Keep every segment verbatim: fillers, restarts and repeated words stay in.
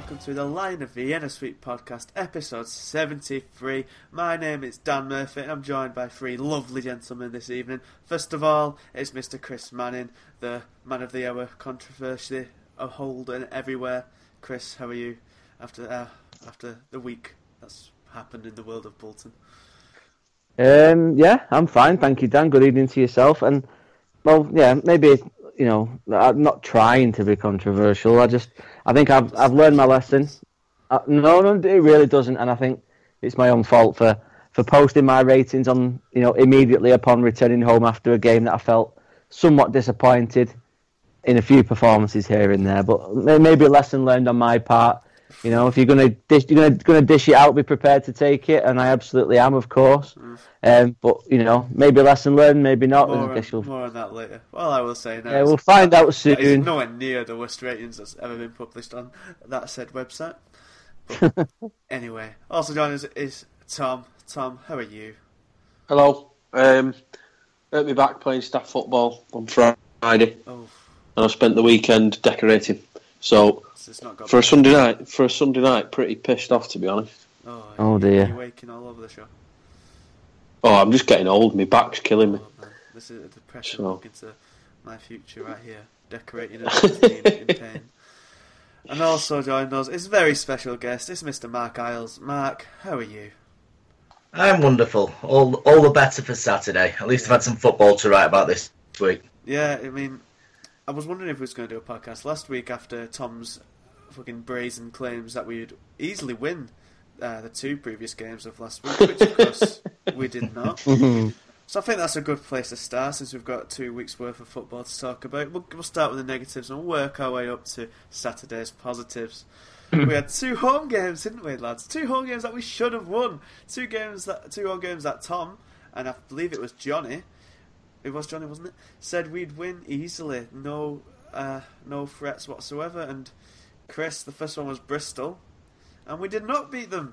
welcome to the Line of Vienna Suite podcast, episode seventy-three. My name is Dan Murphy and I'm joined by three lovely gentlemen this evening. First of all, it's Mister Chris Manning, the man of the hour, controversy of Holden everywhere. Chris, how are you after uh, after the week that's happened in the world of Bolton? Um, yeah, I'm fine, thank you, Dan. Good evening to yourself. And, well, yeah, maybe, you know, I'm not trying to be controversial. I just, I think I've I've learned my lesson. Uh, no, no, it really doesn't. And I think it's my own fault for, for posting my ratings on, you know, immediately upon returning home after a game that I felt somewhat disappointed in a few performances here and there. But maybe a lesson learned on my part. You know, if you're gonna dish, you're gonna gonna dish it out, be prepared to take it, and I absolutely am, of course. Mm. Um, but you know, maybe lesson learned, maybe not. More, on, more on that later. Well, I will say now. Yeah, we'll find that, out soon. That is nowhere near the worst ratings that's ever been published on that said website. But anyway, also joining us is Tom. Tom, how are you? Hello. Um, at me back playing staff football on Friday, oh. and I spent the weekend decorating. So. It's not got for a Sunday night, for a Sunday night, pretty pissed off, to be honest. Oh, oh dear! You're waking all over the show. Oh, I'm just getting old. My back's killing me. Oh, this is a depressing so. look into my future right here, decorating and being in pain. And also joining us is a very special guest. It's Mister Mark Isles. Mark, how are you? I'm wonderful. All all the better for Saturday. At least yeah. I've had some football to write about this week. Yeah, I mean, I was wondering if we was going to do a podcast last week after Tom's fucking brazen claims that we'd easily win uh, the two previous games of last week, which of course we did not. So I think that's a good place to start since we've got two weeks worth of football to talk about. We'll, we'll start with the negatives and work our way up to Saturday's positives. We had two home games, didn't we, lads? Two home games that we should have won. Two games that two home games that Tom, and I believe it was Johnny, it was Johnny, wasn't it? Said we'd win easily, no, uh, no threats whatsoever. And Chris, the first one was Bristol, and we did not beat them.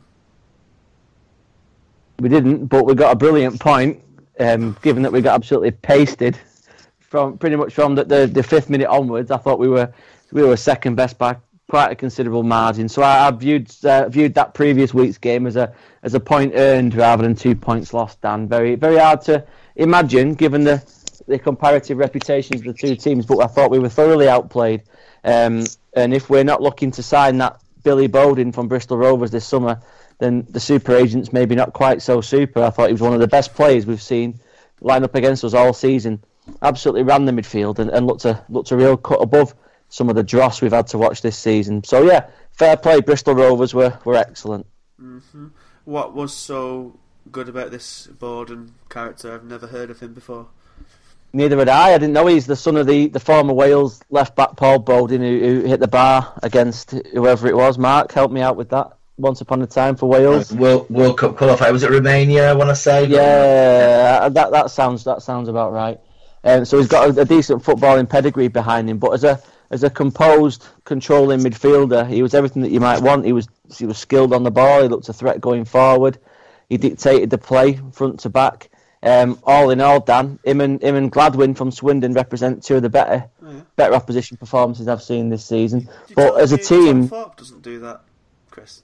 We didn't, but we got a brilliant point, um, given that we got absolutely pasted from pretty much from the, the, the fifth minute onwards. I thought we were we were second best by quite a considerable margin. So I, I viewed uh, viewed that previous week's game as a as a point earned rather than two points lost. Dan, very very hard to imagine given the the comparative reputations of the two teams, but I thought we were thoroughly outplayed. Um, and if we're not looking to sign that Billy Bowden from Bristol Rovers this summer, then the super agent's maybe not quite so super. I thought he was one of the best players we've seen line up against us all season. Absolutely ran the midfield and, and looked a looked a real cut above some of the dross we've had to watch this season. So yeah, fair play. Bristol Rovers were, were excellent. Mm-hmm. What was so good about this Bowden character? I've never heard of him before. Neither had I. I didn't know he's the son of the, the former Wales left-back Paul Bowden who, who hit the bar against whoever it was. Mark, help me out with that. Once upon a time for Wales. World, World Cup qualifier. Was it Romania, I want to say? Yeah, that that sounds that sounds about right. Um, so he's got a, a decent footballing pedigree behind him. But as a as a composed, controlling midfielder, he was everything that you might want. He was he was skilled on the ball. He looked a threat going forward. He dictated the play front to back. Um, all in all, Dan, him and him and Gladwin from Swindon represent two of the better, oh, yeah. better opposition performances I've seen this season. But as a team, Tom Thorpe doesn't do that, Chris.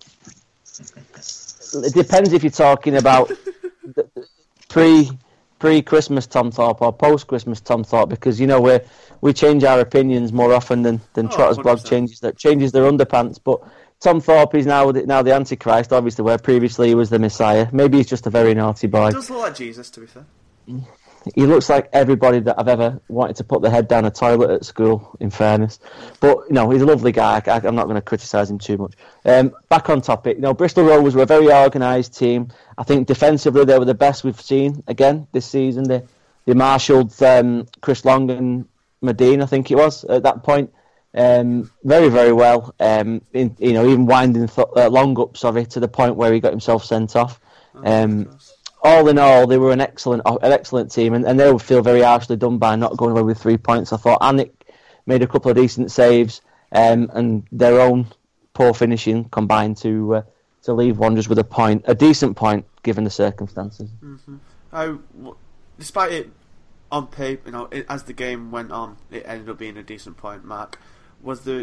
It depends if you're talking about pre pre Christmas Tom Thorpe or post Christmas Tom Thorpe, because you know we we change our opinions more often than than oh, Trotter's blog changes that changes their underpants, but. Tom Thorpe is now the, now the Antichrist, obviously, where previously he was the Messiah. Maybe he's just a very naughty boy. He does look like Jesus, to be fair. He looks like everybody that I've ever wanted to put their head down a toilet at school, in fairness. But, you know, he's a lovely guy. I, I'm not going to criticise him too much. Um, back on topic, you know, Bristol Rovers were a very organised team. I think defensively they were the best we've seen, again, this season. They, they marshalled um, Chris Long and Medine, I think it was, at that point. Um, very, very well. Um, in, you know, even winding th- uh, Long up, sorry, to the point where he got himself sent off. Um, all in all, they were an excellent, an excellent team, and, and they would feel very harshly done by not going away with three points. I thought Anik made a couple of decent saves, um, and their own poor finishing combined to uh, to leave Wanderers with a point, a decent point given the circumstances. Mm-hmm. How, despite it on paper, you know, it, as the game went on, it ended up being a decent point. Mark, was there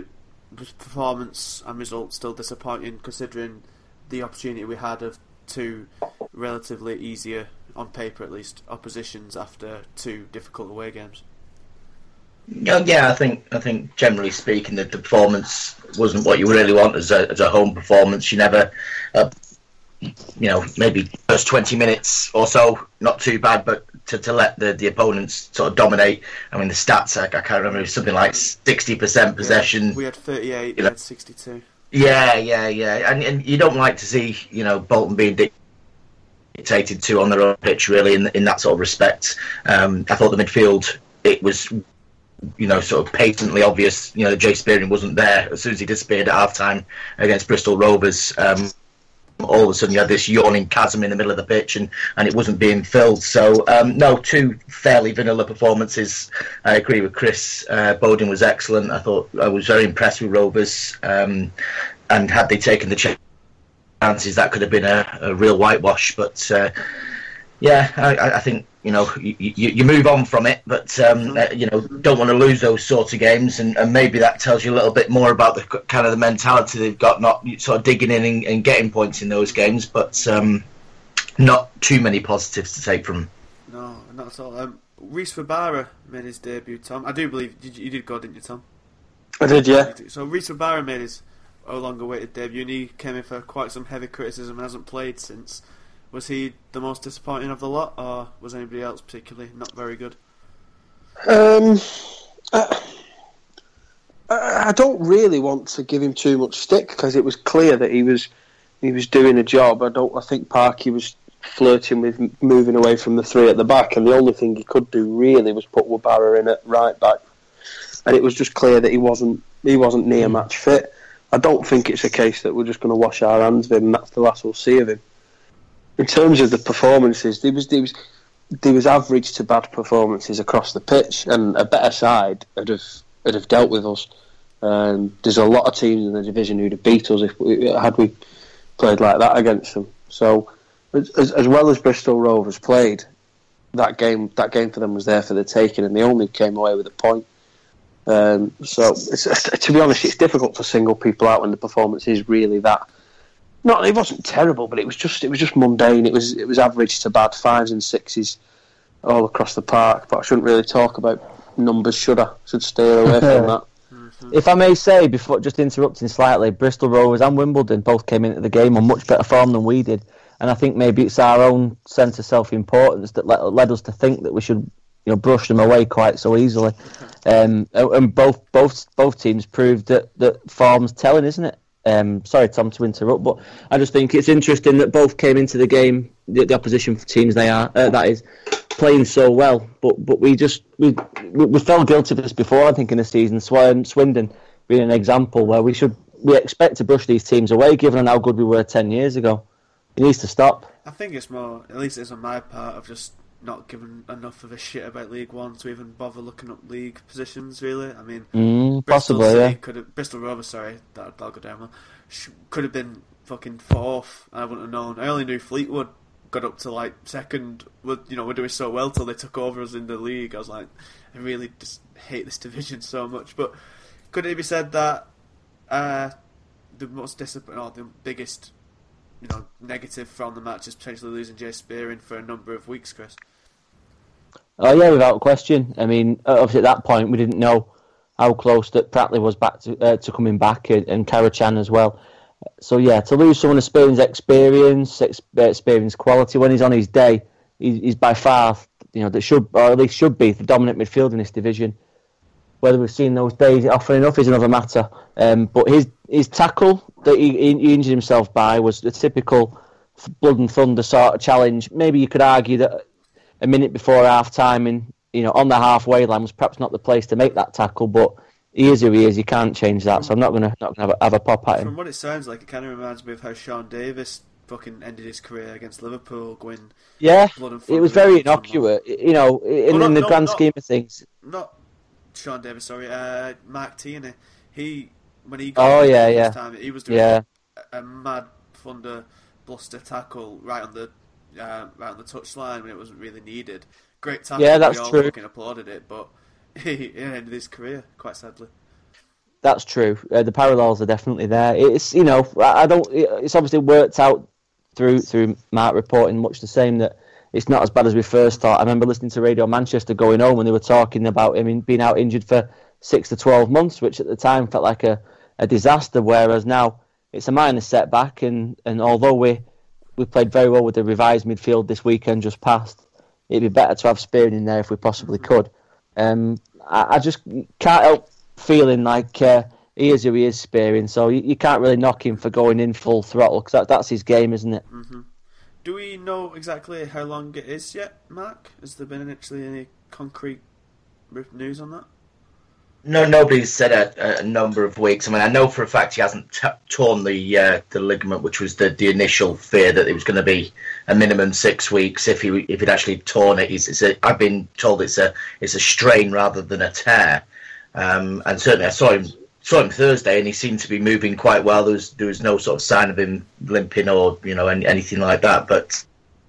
performance and results still disappointing, considering the opportunity we had of two relatively easier, on paper at least, oppositions after two difficult away games. Yeah, yeah, I think I think generally speaking, that the performance wasn't what you really want as a as a home performance. You never, uh, you know, maybe first twenty minutes or so, not too bad, but to, to let the, the opponents sort of dominate. I mean, the stats, I, I can't remember, it was something like sixty percent possession. Yeah, we had thirty-eight, you they know. had sixty-two. Yeah, yeah, yeah, and and you don't like to see, you know, Bolton being dictated to on their own pitch, really, in in that sort of respect. Um, I thought the midfield, it was, you know, sort of patently obvious, you know, that Jay Spearing wasn't there as soon as he disappeared at half-time against Bristol Rovers. Um, all of a sudden you had this yawning chasm in the middle of the pitch, and, and it wasn't being filled. So, um, no, two fairly vanilla performances. I agree with Chris. Uh, Bowden was excellent. I thought I was very impressed with Rovers. Um, and had they taken the chances, that could have been a, a real whitewash. But, uh, yeah, I, I think, you know, you, you, you move on from it, but, um, uh, you know, don't want to lose those sorts of games, and, and maybe that tells you a little bit more about the kind of the mentality they've got, not sort of digging in and, and getting points in those games, but um, not too many positives to take from. No, not at all. Um, Reece Fabara made his debut, Tom. I do believe, did you, you did go, didn't you, Tom? I did, yeah. So Reece Fabara made his long-awaited debut, and he came in for quite some heavy criticism and hasn't played since. Was he the most disappointing of the lot, or was anybody else particularly not very good? Um, I, I don't really want to give him too much stick, because it was clear that he was he was doing a job. I don't. I think Parky was flirting with moving away from the three at the back, and the only thing he could do really was put Wabara in at right back, and it was just clear that he wasn't he wasn't near match fit. I don't think it's a case that we're just going to wash our hands of him and that's the last we'll see of him. In terms of the performances, there was there was there was average to bad performances across the pitch, and a better side would have would have dealt with us. Um, there's a lot of teams in the division who'd have beat us if we, had we played like that against them. So, as, as well as Bristol Rovers played, that game that game for them was there for the taking, and they only came away with a point. Um, so, it's, to be honest, it's difficult to single people out when the performance is really that. No, it wasn't terrible, but it was just it was just mundane. It was it was average to bad, fives and sixes all across the park. But I shouldn't really talk about numbers, should I? Should stay away from that. If I may say, before just interrupting slightly, Bristol Rovers and Wimbledon both came into the game on much better form than we did, and I think maybe it's our own sense of self-importance that led, led us to think that we should, you know, brush them away quite so easily. Um, and both both both teams proved that that form's telling, isn't it? Um, sorry, Tom, to interrupt, but I just think it's interesting that both came into the game, the, the opposition teams they are, uh, that is, playing so well. But but we just we we fell guilty of this before, I think, in the season. Swin, Swindon being an example where we should we expect to brush these teams away, given how good we were ten years ago. It needs to stop. I think it's more, at least it's on my part, of just not giving enough of a shit about League One to even bother looking up league positions. Really, I mean, mm, Bristol possibly, City yeah. could have, Bristol Rovers, sorry, that, that'll go down well. Could have been fucking fourth. I wouldn't have known. I only knew Fleetwood got up to like second. You know, we're doing so well till they took over us in the league. I was like, I really just hate this division so much. But could it be said that uh, the most disappointing, or the biggest, you know, negative from the match is potentially losing Jay Spearing for a number of weeks, Chris? Oh yeah, without question. I mean, obviously at that point we didn't know how close that Pratley was back to uh, to coming back, and, and Karachan as well. So yeah, to lose someone of Spearing's experience, experience quality when he's on his day, he's, he's by far, you know, that should, or at least should be, the dominant midfield in this division. Whether we've seen those days often enough is another matter. Um, but his his tackle that he, he injured himself by was a typical blood and thunder sort of challenge. Maybe you could argue that a minute before half time, and you know, on the halfway line was perhaps not the place to make that tackle, but he is who he is. You can't change that. So I'm not gonna not gonna have a, have a pop at him. From what it sounds like, it kind of reminds me of how Sean Davis fucking ended his career against Liverpool, going yeah. blood and it was very innocuous, you know, in, well, not, in the no, grand not, scheme of things. Not Sean Davis, sorry, uh, Mark Tierney. He when he got oh yeah this yeah time, he was doing yeah. a, a mad thunder bluster tackle right on the uh, right on the touchline when it wasn't really needed. Great tackle. Yeah, that's we all true. fucking applauded it, but he, he ended his career quite sadly. that's true. Uh, the parallels are definitely there. It's you know I, I don't. It's obviously worked out through through Mark reporting much the same that it's not as bad as we first thought. I remember listening to Radio Manchester going home when they were talking about him being out injured for six to twelve months, which at the time felt like a, a disaster. Whereas now it's a minor setback, and, and although we we played very well with the revised midfield this weekend just past, it'd be better to have Spearing in there if we possibly could. Um, I, I just can't help feeling like uh, he is who he is, Spearing, so you, you can't really knock him for going in full throttle, because that, that's his game, isn't it? Mm-hmm. Do we know exactly how long it is yet, Mark? Has there been actually any concrete news on that? No, nobody's said a, a number of weeks. I mean, I know for a fact he hasn't t- torn the uh, the ligament, which was the, the initial fear that it was going to be a minimum six weeks if he if he'd actually torn it. He's, it's a, I've been told it's a it's a strain rather than a tear, um, and certainly I saw him saw him Thursday, and he seemed to be moving quite well. There was there was no sort of sign of him limping or you know any, anything like that. But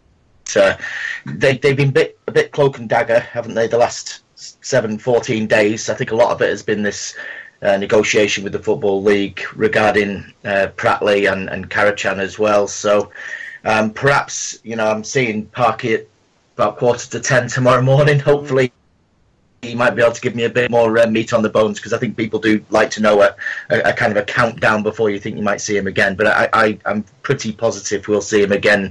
uh, they they've been bit a bit cloak and dagger, haven't they? The last seven, fourteen days. I think a lot of it has been this uh, negotiation with the Football League regarding uh, Pratley and, and Karachan as well. So um, perhaps, you know, I'm seeing Parky at about quarter to ten tomorrow morning. Hopefully he might be able to give me a bit more uh, meat on the bones, because I think people do like to know a, a, a kind of a countdown before you think you might see him again. But I, I, I'm pretty positive we'll see him again,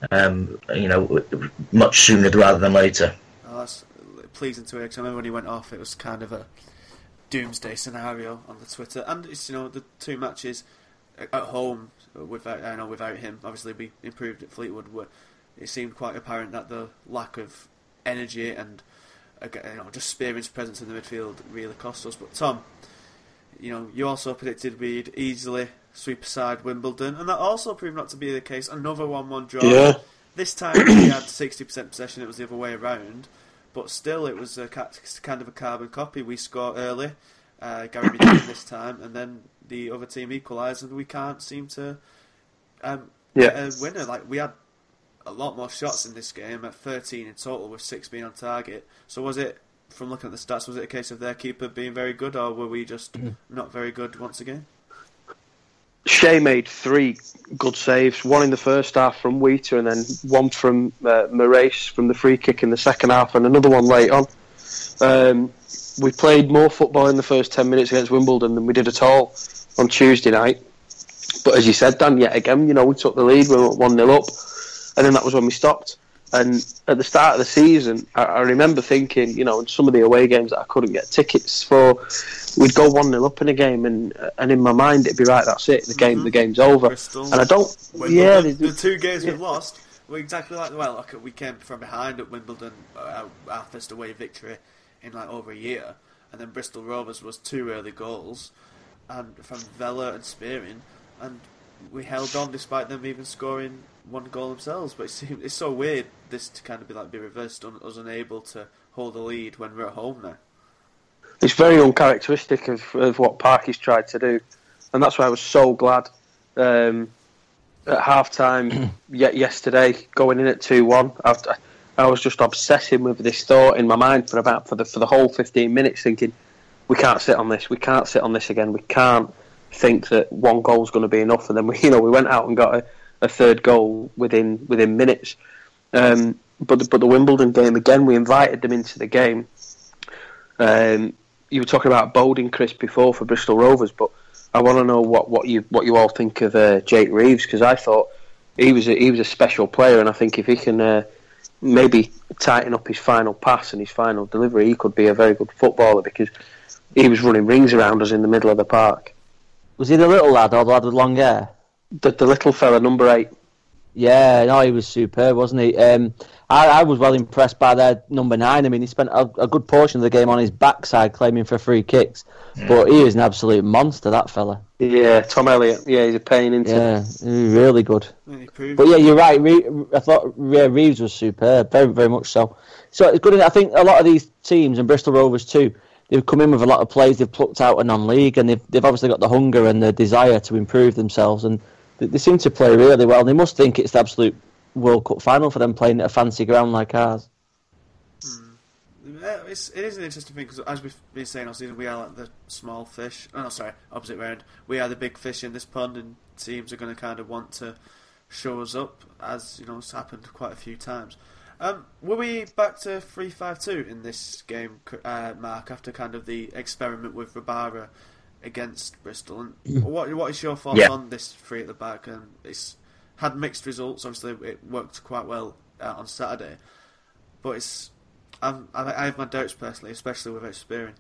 um, you know, much sooner rather than later. Oh, that's pleasing to hear, because I remember when he went off, it was kind of a doomsday scenario on the Twitter. And it's, you know, the two matches at home without I know without him, obviously we improved at Fleetwood, where it seemed quite apparent that the lack of energy and you know just Spearing's presence in the midfield really cost us. But Tom, you know, you also predicted we'd easily sweep aside Wimbledon, and that also proved not to be the case. Another one one draw. Yeah. This time we had sixty percent possession, it was the other way around. But still, it was a kind of a carbon copy. We score early, uh, Gary Medina this time, and then the other team equalised, and we can't seem to um, yeah. get a winner. Like, we had a lot more shots in this game, at thirteen in total, with six being on target. So was it, from looking at the stats, was it a case of their keeper being very good, or were we just mm. not very good once again? Shea made three good saves, one in the first half from Wheater, and then one from uh, Moraes from the free kick in the second half, and another one late on. Um, we played more football in the first ten minutes against Wimbledon than we did at all on Tuesday night. But as you said, Dan, yet again, you know, we took the lead, we were one nil up, and then that was when we stopped. And at the start of the season, I, I remember thinking, you know, in some of the away games that I couldn't get tickets for, we'd go one nil up in a game, and and in my mind it'd be right. That's it. The game, mm-hmm. the game's over. Bristol, and I don't. Wimbledon, yeah, the, they, the two games yeah. we lost were exactly like. Well, okay, we came from behind at Wimbledon, uh, our first away victory in like over a year, and then Bristol Rovers was two early goals, and from Vella and Spearing, and we held on despite them even scoring one goal themselves. But it seemed, it's so weird this to kind of be like be reversed, on us unable to hold the lead when we're at home now. It's very uncharacteristic of, of what Parky's tried to do, and that's why I was so glad um, at half time yet yesterday going in at two one. I, I was just obsessing with this thought in my mind for about for the for the whole fifteen minutes, thinking we can't sit on this, we can't sit on this again, we can't think that one goal's going to be enough. And then we, you know, we went out and got a, a third goal within within minutes. Um, but the, but the Wimbledon game again, we invited them into the game. Um, you were talking about Bowden, Chris, before for Bristol Rovers, but I want to know what, what you what you all think of uh, Jake Reeves, because I thought he was a, he was a special player, and I think if he can uh, maybe tighten up his final pass and his final delivery, he could be a very good footballer, because he was running rings around us in the middle of the park. Was he the little lad or the lad with long hair? The, the little fella, number eight. Yeah, no, he was superb, wasn't he? Um, I, I was well impressed by their number nine. I mean, he spent a, a good portion of the game on his backside claiming for free kicks, yeah. But he is an absolute monster, that fella. Yeah, Tom Elliott. Yeah, he's a pain, isn't yeah, he? Yeah, really good. Yeah, but yeah, you're right. Re- I thought yeah, Reeves was superb, very, very much so. So it's good. I think a lot of these teams, and Bristol Rovers too, they've come in with a lot of players they've plucked out of non-league, and they've they've obviously got the hunger and the desire to improve themselves, and they, they seem to play really well. They must think it's the absolute World Cup final for them playing at a fancy ground like ours. Mm. uh, it's, it is an interesting thing because, as we've been saying all season, we are like the small fish. Oh, no, sorry, opposite round. We are the big fish in this pond, and teams are going to kind of want to show us up, as you know, it's happened quite a few times. Um, were we back to three five two in this game, uh, Mark, after kind of the experiment with Rabara against Bristol? And what what is your thoughts yeah. on this three at the back? Um, it's had mixed results. Obviously, it worked quite well uh, on Saturday, but it's I'm, I have my doubts personally, especially with Spearing.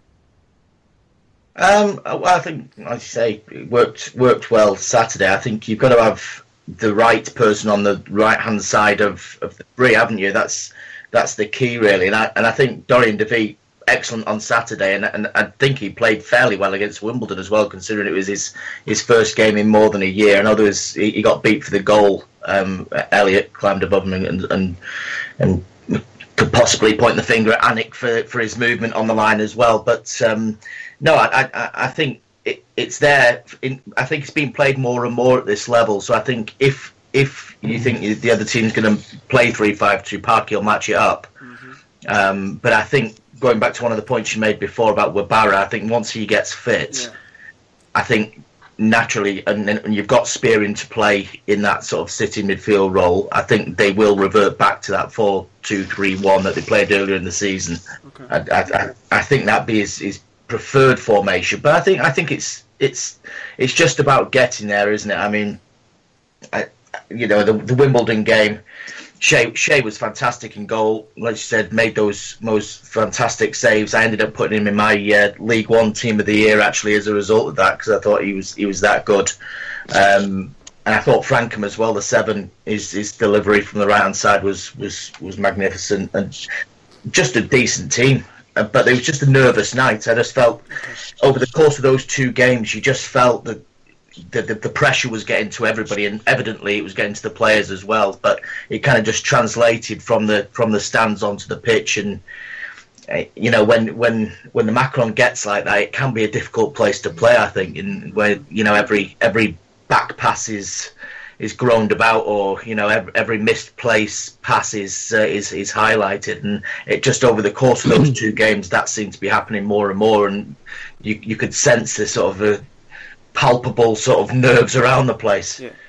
Um, well, I think, like you say, it worked worked well Saturday. I think you've got to have the right person on the right hand side of, of the three, haven't you? That's that's the key, really. And I and I think Dorian DeVee, excellent on Saturday, and and I think he played fairly well against Wimbledon as well, considering it was his, his first game in more than a year. I know there was, he, he got beat for the goal. Um, Elliott climbed above him and and and could possibly point the finger at Anik for for his movement on the line as well. But um, no, I I, I think. It, it's there. In, I think it's been played more and more at this level. So I think if if you think the other team's going to play three five two, Parky will match it up. Mm-hmm. Um, but I think going back to one of the points you made before about Wabara, I think once he gets fit, yeah. I think naturally, and, and you've got Spearing to play in that sort of sitting midfield role, I think they will revert back to that four two three one that they played earlier in the season. Okay. I, I, I think that be his, his preferred formation, but I think I think it's it's it's just about getting there, isn't it? I mean, I, you know, the, the Wimbledon game, Shea, Shea was fantastic in goal. Like you said, made those most fantastic saves. I ended up putting him in my uh, League One Team of the Year actually as a result of that, because I thought he was he was that good. Um, and I thought Frankham as well, the seven, his his delivery from the right hand side was was was magnificent, and just a decent team. But it was just a nervous night. I just felt over the course of those two games, you just felt that the, the, the pressure was getting to everybody, and evidently it was getting to the players as well. But it kind of just translated from the from the stands onto the pitch, and uh, you know, when when when the Macron gets like that, it can be a difficult place to play. I think, in where you know every every back pass is. is groaned about, or you know every, every missed place pass is, uh, is is highlighted, and it just over the course of those two games that seemed to be happening more and more, and you you could sense this sort of a palpable sort of nerves around the place. Yeah.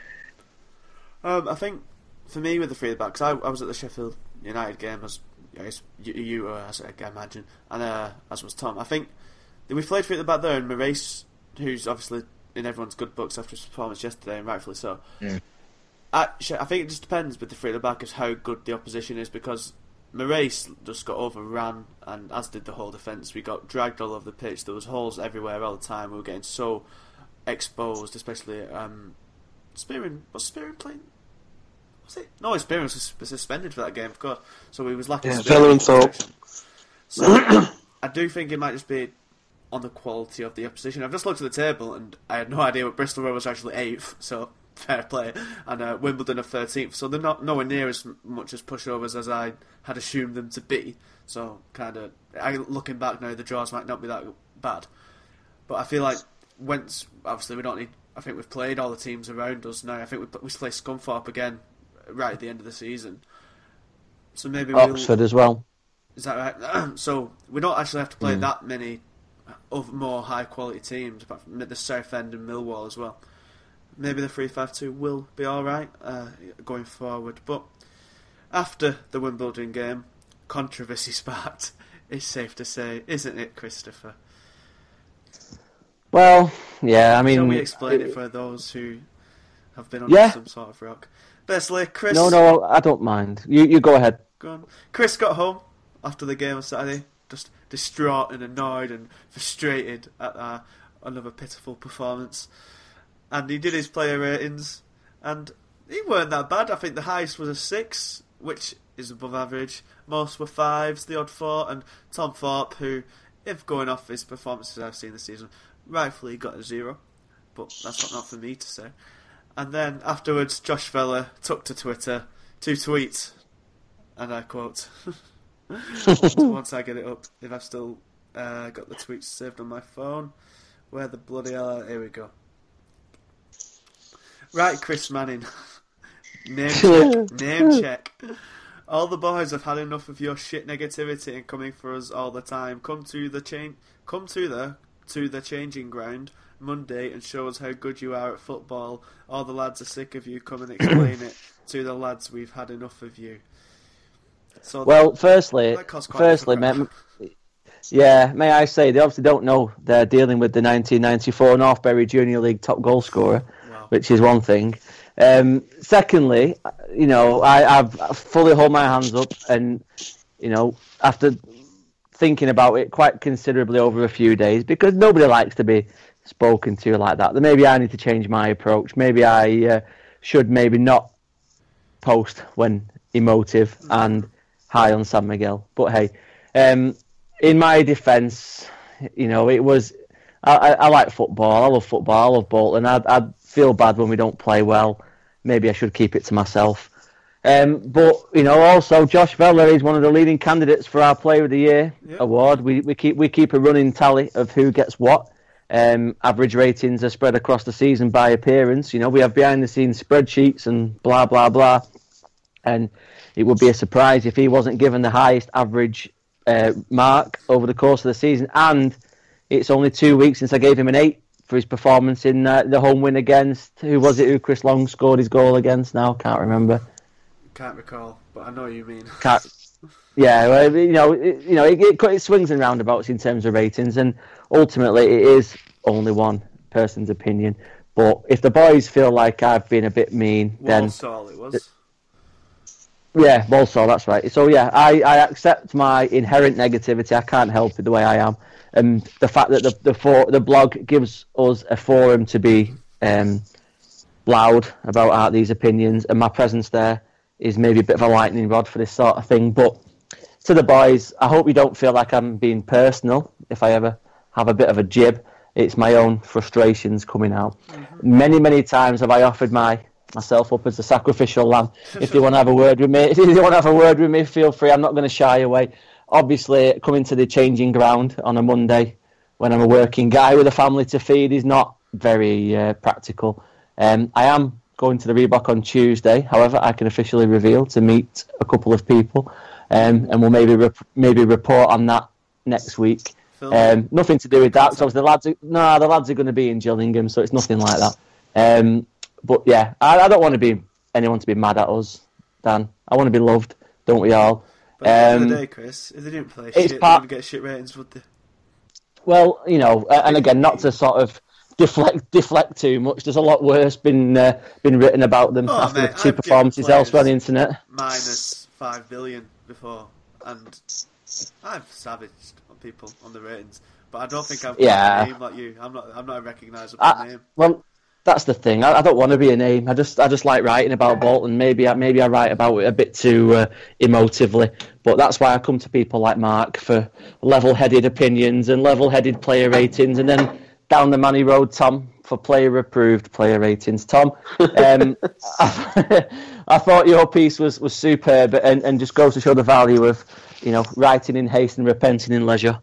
Um, I think for me with the three at the back, 'cause I, I was at the Sheffield United game, as you, you were, as I imagine, and uh, as was Tom. I think that we played three at the back there, and Maurice, who's obviously in everyone's good books after his performance yesterday, and rightfully so. Mm. Actually, I think it just depends with the three at the back as how good the opposition is, because Maurice just got overrun, and as did the whole defence. We got dragged all over the pitch. There was holes everywhere all the time. We were getting so exposed, especially um, Spearing. Was Spearing playing? Was it? No, Spearing was suspended for that game, of course. So he was lacking. Yeah, Spearing thought. So I do think it might just be on the quality of the opposition. I've just looked at the table and I had no idea what Bristol Rovers are actually eighth, so fair play, and uh, Wimbledon are thirteenth, so they're not nowhere near as much as pushovers as I had assumed them to be. So kind of, looking back now, the draws might not be that bad, but I feel like once, obviously we don't need, I think we've played all the teams around us now. I think we we play Scunthorpe again right at the end of the season, so maybe Oxford we'll, as well. Is that right? So we don't actually have to play mm. that many of more high quality teams, apart from the Southend and Millwall as well. Maybe the three five two will be alright uh, going forward. But after the Wimbledon game, controversy sparked, it's safe to say, isn't it, Christopher? Well, yeah, I mean... Can we explain it, it for those who have been on yeah. some sort of rock? Basically, Chris... No, no, I don't mind. You you go ahead. Go on. Chris got home after the game on Saturday, just distraught and annoyed and frustrated at uh, another pitiful performance. And he did his player ratings, and he weren't that bad. I think the highest was a six, which is above average. Most were fives, the odd four, and Tom Thorpe, who, if going off his performances I've seen this season, rightfully got a zero. But that's not, not for me to say. And then afterwards, Josh Feller took to Twitter two tweets, and I quote, once I get it up, if I've still uh, got the tweets saved on my phone, where the bloody hell are, here we go. Right, Chris Manning. Name check. Name check. All the boys have had enough of your shit negativity and coming for us all the time. Come to the chain. Come to the to the changing ground Monday and show us how good you are at football. All the lads are sick of you. Come and explain it to the lads. We've had enough of you. So well, that, firstly, that firstly, may, yeah, may I say they obviously don't know they're dealing with the nineteen ninety-four Northbury Junior League top goal scorer, wow. which is one thing. Um, secondly, you know, I, I've fully hold my hands up, and you know, after thinking about it quite considerably over a few days, because nobody likes to be spoken to like that. Then maybe I need to change my approach. Maybe I uh, should maybe not post when emotive and high on San Miguel. But hey, um, in my defence, you know, it was. I, I, I like football. I love football. I love Bolton. I'd, I'd feel bad when we don't play well. Maybe I should keep it to myself. Um, but you know, also Josh Vella is one of the leading candidates for our Player of the Year yep. award. We we keep we keep a running tally of who gets what. Um, average ratings are spread across the season by appearance. You know, we have behind the scenes spreadsheets and blah blah blah. And it would be a surprise if he wasn't given the highest average uh, mark over the course of the season. And it's only two weeks since I gave him an eight for his performance in uh, the home win against, who was it who Chris Long scored his goal against now? Can't remember. Can't recall, but I know what you mean. Can't, yeah, well, you know, it, you know, it, it, it swings and roundabouts in terms of ratings, and ultimately it is only one person's opinion. But if the boys feel like I've been a bit mean, then... Walsall it was. It, yeah, Walsall, that's right. So yeah, I, I accept my inherent negativity. I can't help it the way I am. And the fact that the the, for, the blog gives us a forum to be um, loud about our, these opinions, and my presence there is maybe a bit of a lightning rod for this sort of thing. But to the boys, I hope you don't feel like I'm being personal. If I ever have a bit of a jib, it's my own frustrations coming out. Mm-hmm. Many, many times have I offered my myself up as a sacrificial lamb. If you want to have a word with me, if you want to have a word with me, feel free. I'm not going to shy away. Obviously, coming to the changing ground on a Monday when I'm a working guy with a family to feed is not very uh, practical. Um, I am going to the Reebok on Tuesday. However, I can officially reveal to meet a couple of people, um, and we'll maybe rep- maybe report on that next week. Um, nothing to do with that. So the lads, are, no, the lads are going to be in Gillingham, so it's nothing like that. Um, but yeah, I, I don't want to be anyone to be mad at us, Dan. I want to be loved, don't we all? But at the end of the day, Chris, if they didn't play shit, part... they wouldn't get shit ratings, would they? Well, you know, and again, not to sort of deflect deflect too much. There's a lot worse been uh, been written about them oh, after mate, the two I've performances elsewhere on the internet. Minus five billion before, and I've savaged on people on the ratings, but I don't think I've got yeah. a name like you. I'm not. I'm not a recognisable I, name. Well. That's the thing. I, I don't want to be a name. I just, I just like writing about Bolton. Maybe, I, maybe I write about it a bit too uh, emotively. But that's why I come to people like Mark for level-headed opinions and level-headed player ratings, and then down the Manny Road, Tom, for player-approved player ratings. Tom, um, I, I thought your piece was, was superb, and, and just goes to show the value of, you know, writing in haste and repenting in leisure.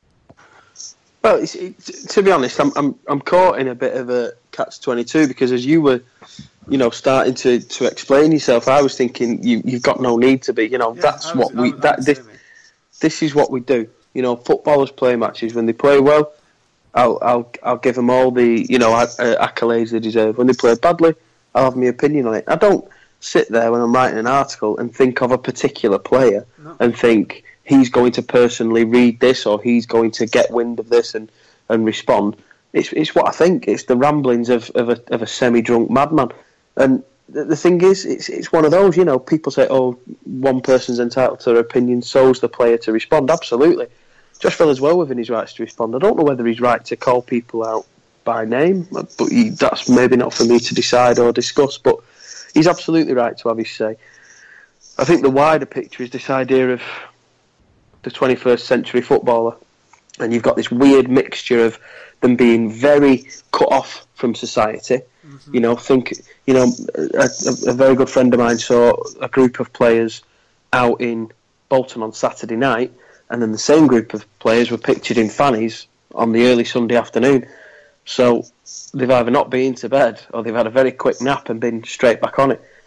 Well, it's, it, to be honest, I'm I'm I'm caught in a bit of a catch twenty-two because as you were, you know, starting to, to explain yourself, I was thinking you you've got no need to be. You know, yeah, that's was, what we I, I that this, this is what we do. You know, footballers play matches when they play well. I'll I'll I'll give them all the you know accolades they deserve. When they play badly, I'll have my opinion on it. I don't sit there when I'm writing an article and think of a particular player no. and think he's going to personally read this or he's going to get wind of this and, and respond. It's it's what I think. It's the ramblings of, of a of a semi-drunk madman. And the, the thing is, it's it's one of those, you know, people say, oh, one person's entitled to their opinion, so's the player to respond. Absolutely. Josh Vella's well within his rights to respond. I don't know whether he's right to call people out by name, but he, that's maybe not for me to decide or discuss, but he's absolutely right to have his say. I think the wider picture is this idea of the twenty-first century footballer, and you've got this weird mixture of them being very cut off from society. Mm-hmm. You know, think, you know, a, a very good friend of mine saw a group of players out in Bolton on Saturday night, and then the same group of players were pictured in fannies on the early Sunday afternoon. So they've either not been to bed or they've had a very quick nap and been straight back on it.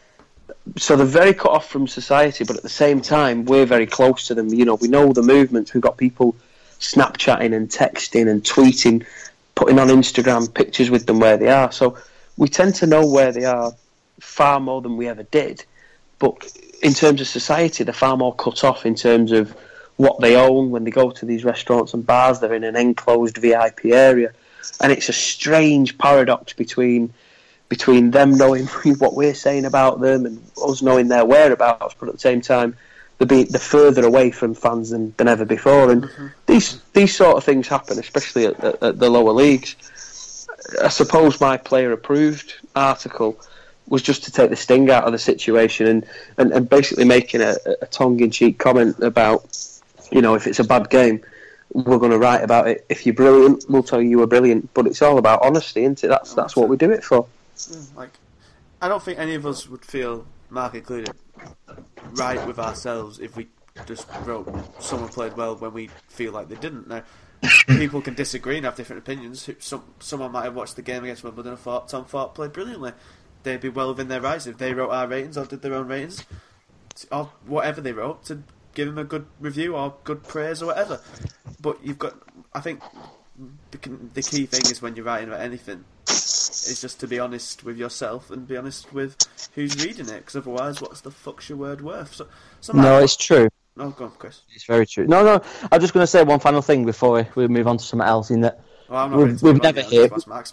so they're very cut off from society, but at the same time, we're very close to them. You know, we know the movements. We've got people Snapchatting and texting and tweeting, putting on Instagram pictures with them where they are. So we tend to know where they are far more than we ever did. But in terms of society, they're far more cut off in terms of what they own. When they go to these restaurants and bars, they're in an enclosed V I P area. And it's a strange paradox between between them knowing what we're saying about them and us knowing their whereabouts, but at the same time, they're, be, they're further away from fans than, than ever before. And mm-hmm. these these sort of things happen, especially at, at, at the lower leagues. I suppose my player-approved article was just to take the sting out of the situation and, and, and basically making a, a tongue-in-cheek comment about, you know, if it's a bad game, we're going to write about it. If you're brilliant, we'll tell you you were brilliant. But it's all about honesty, isn't it? That's that's what we do it for. Like, I don't think any of us would feel, Mark included, right with ourselves if we just wrote someone played well when we feel like they didn't. Now, people can disagree and have different opinions. Some someone might have watched the game against Wimbledon and thought Tom Fort played brilliantly. They'd be well within their rights if they wrote our ratings or did their own ratings, or whatever they wrote, to give him a good review or good praise or whatever. But you've got, I think, the key thing is when you're writing about anything, is just to be honest with yourself and be honest with who's reading it, because otherwise, what's the fuck's your word worth? So, no, it's true. No, go on, Chris. It's very true. No, no, I'm just going to say one final thing before we, we move on to something else. In that, well, I'm not we've, we've never hid.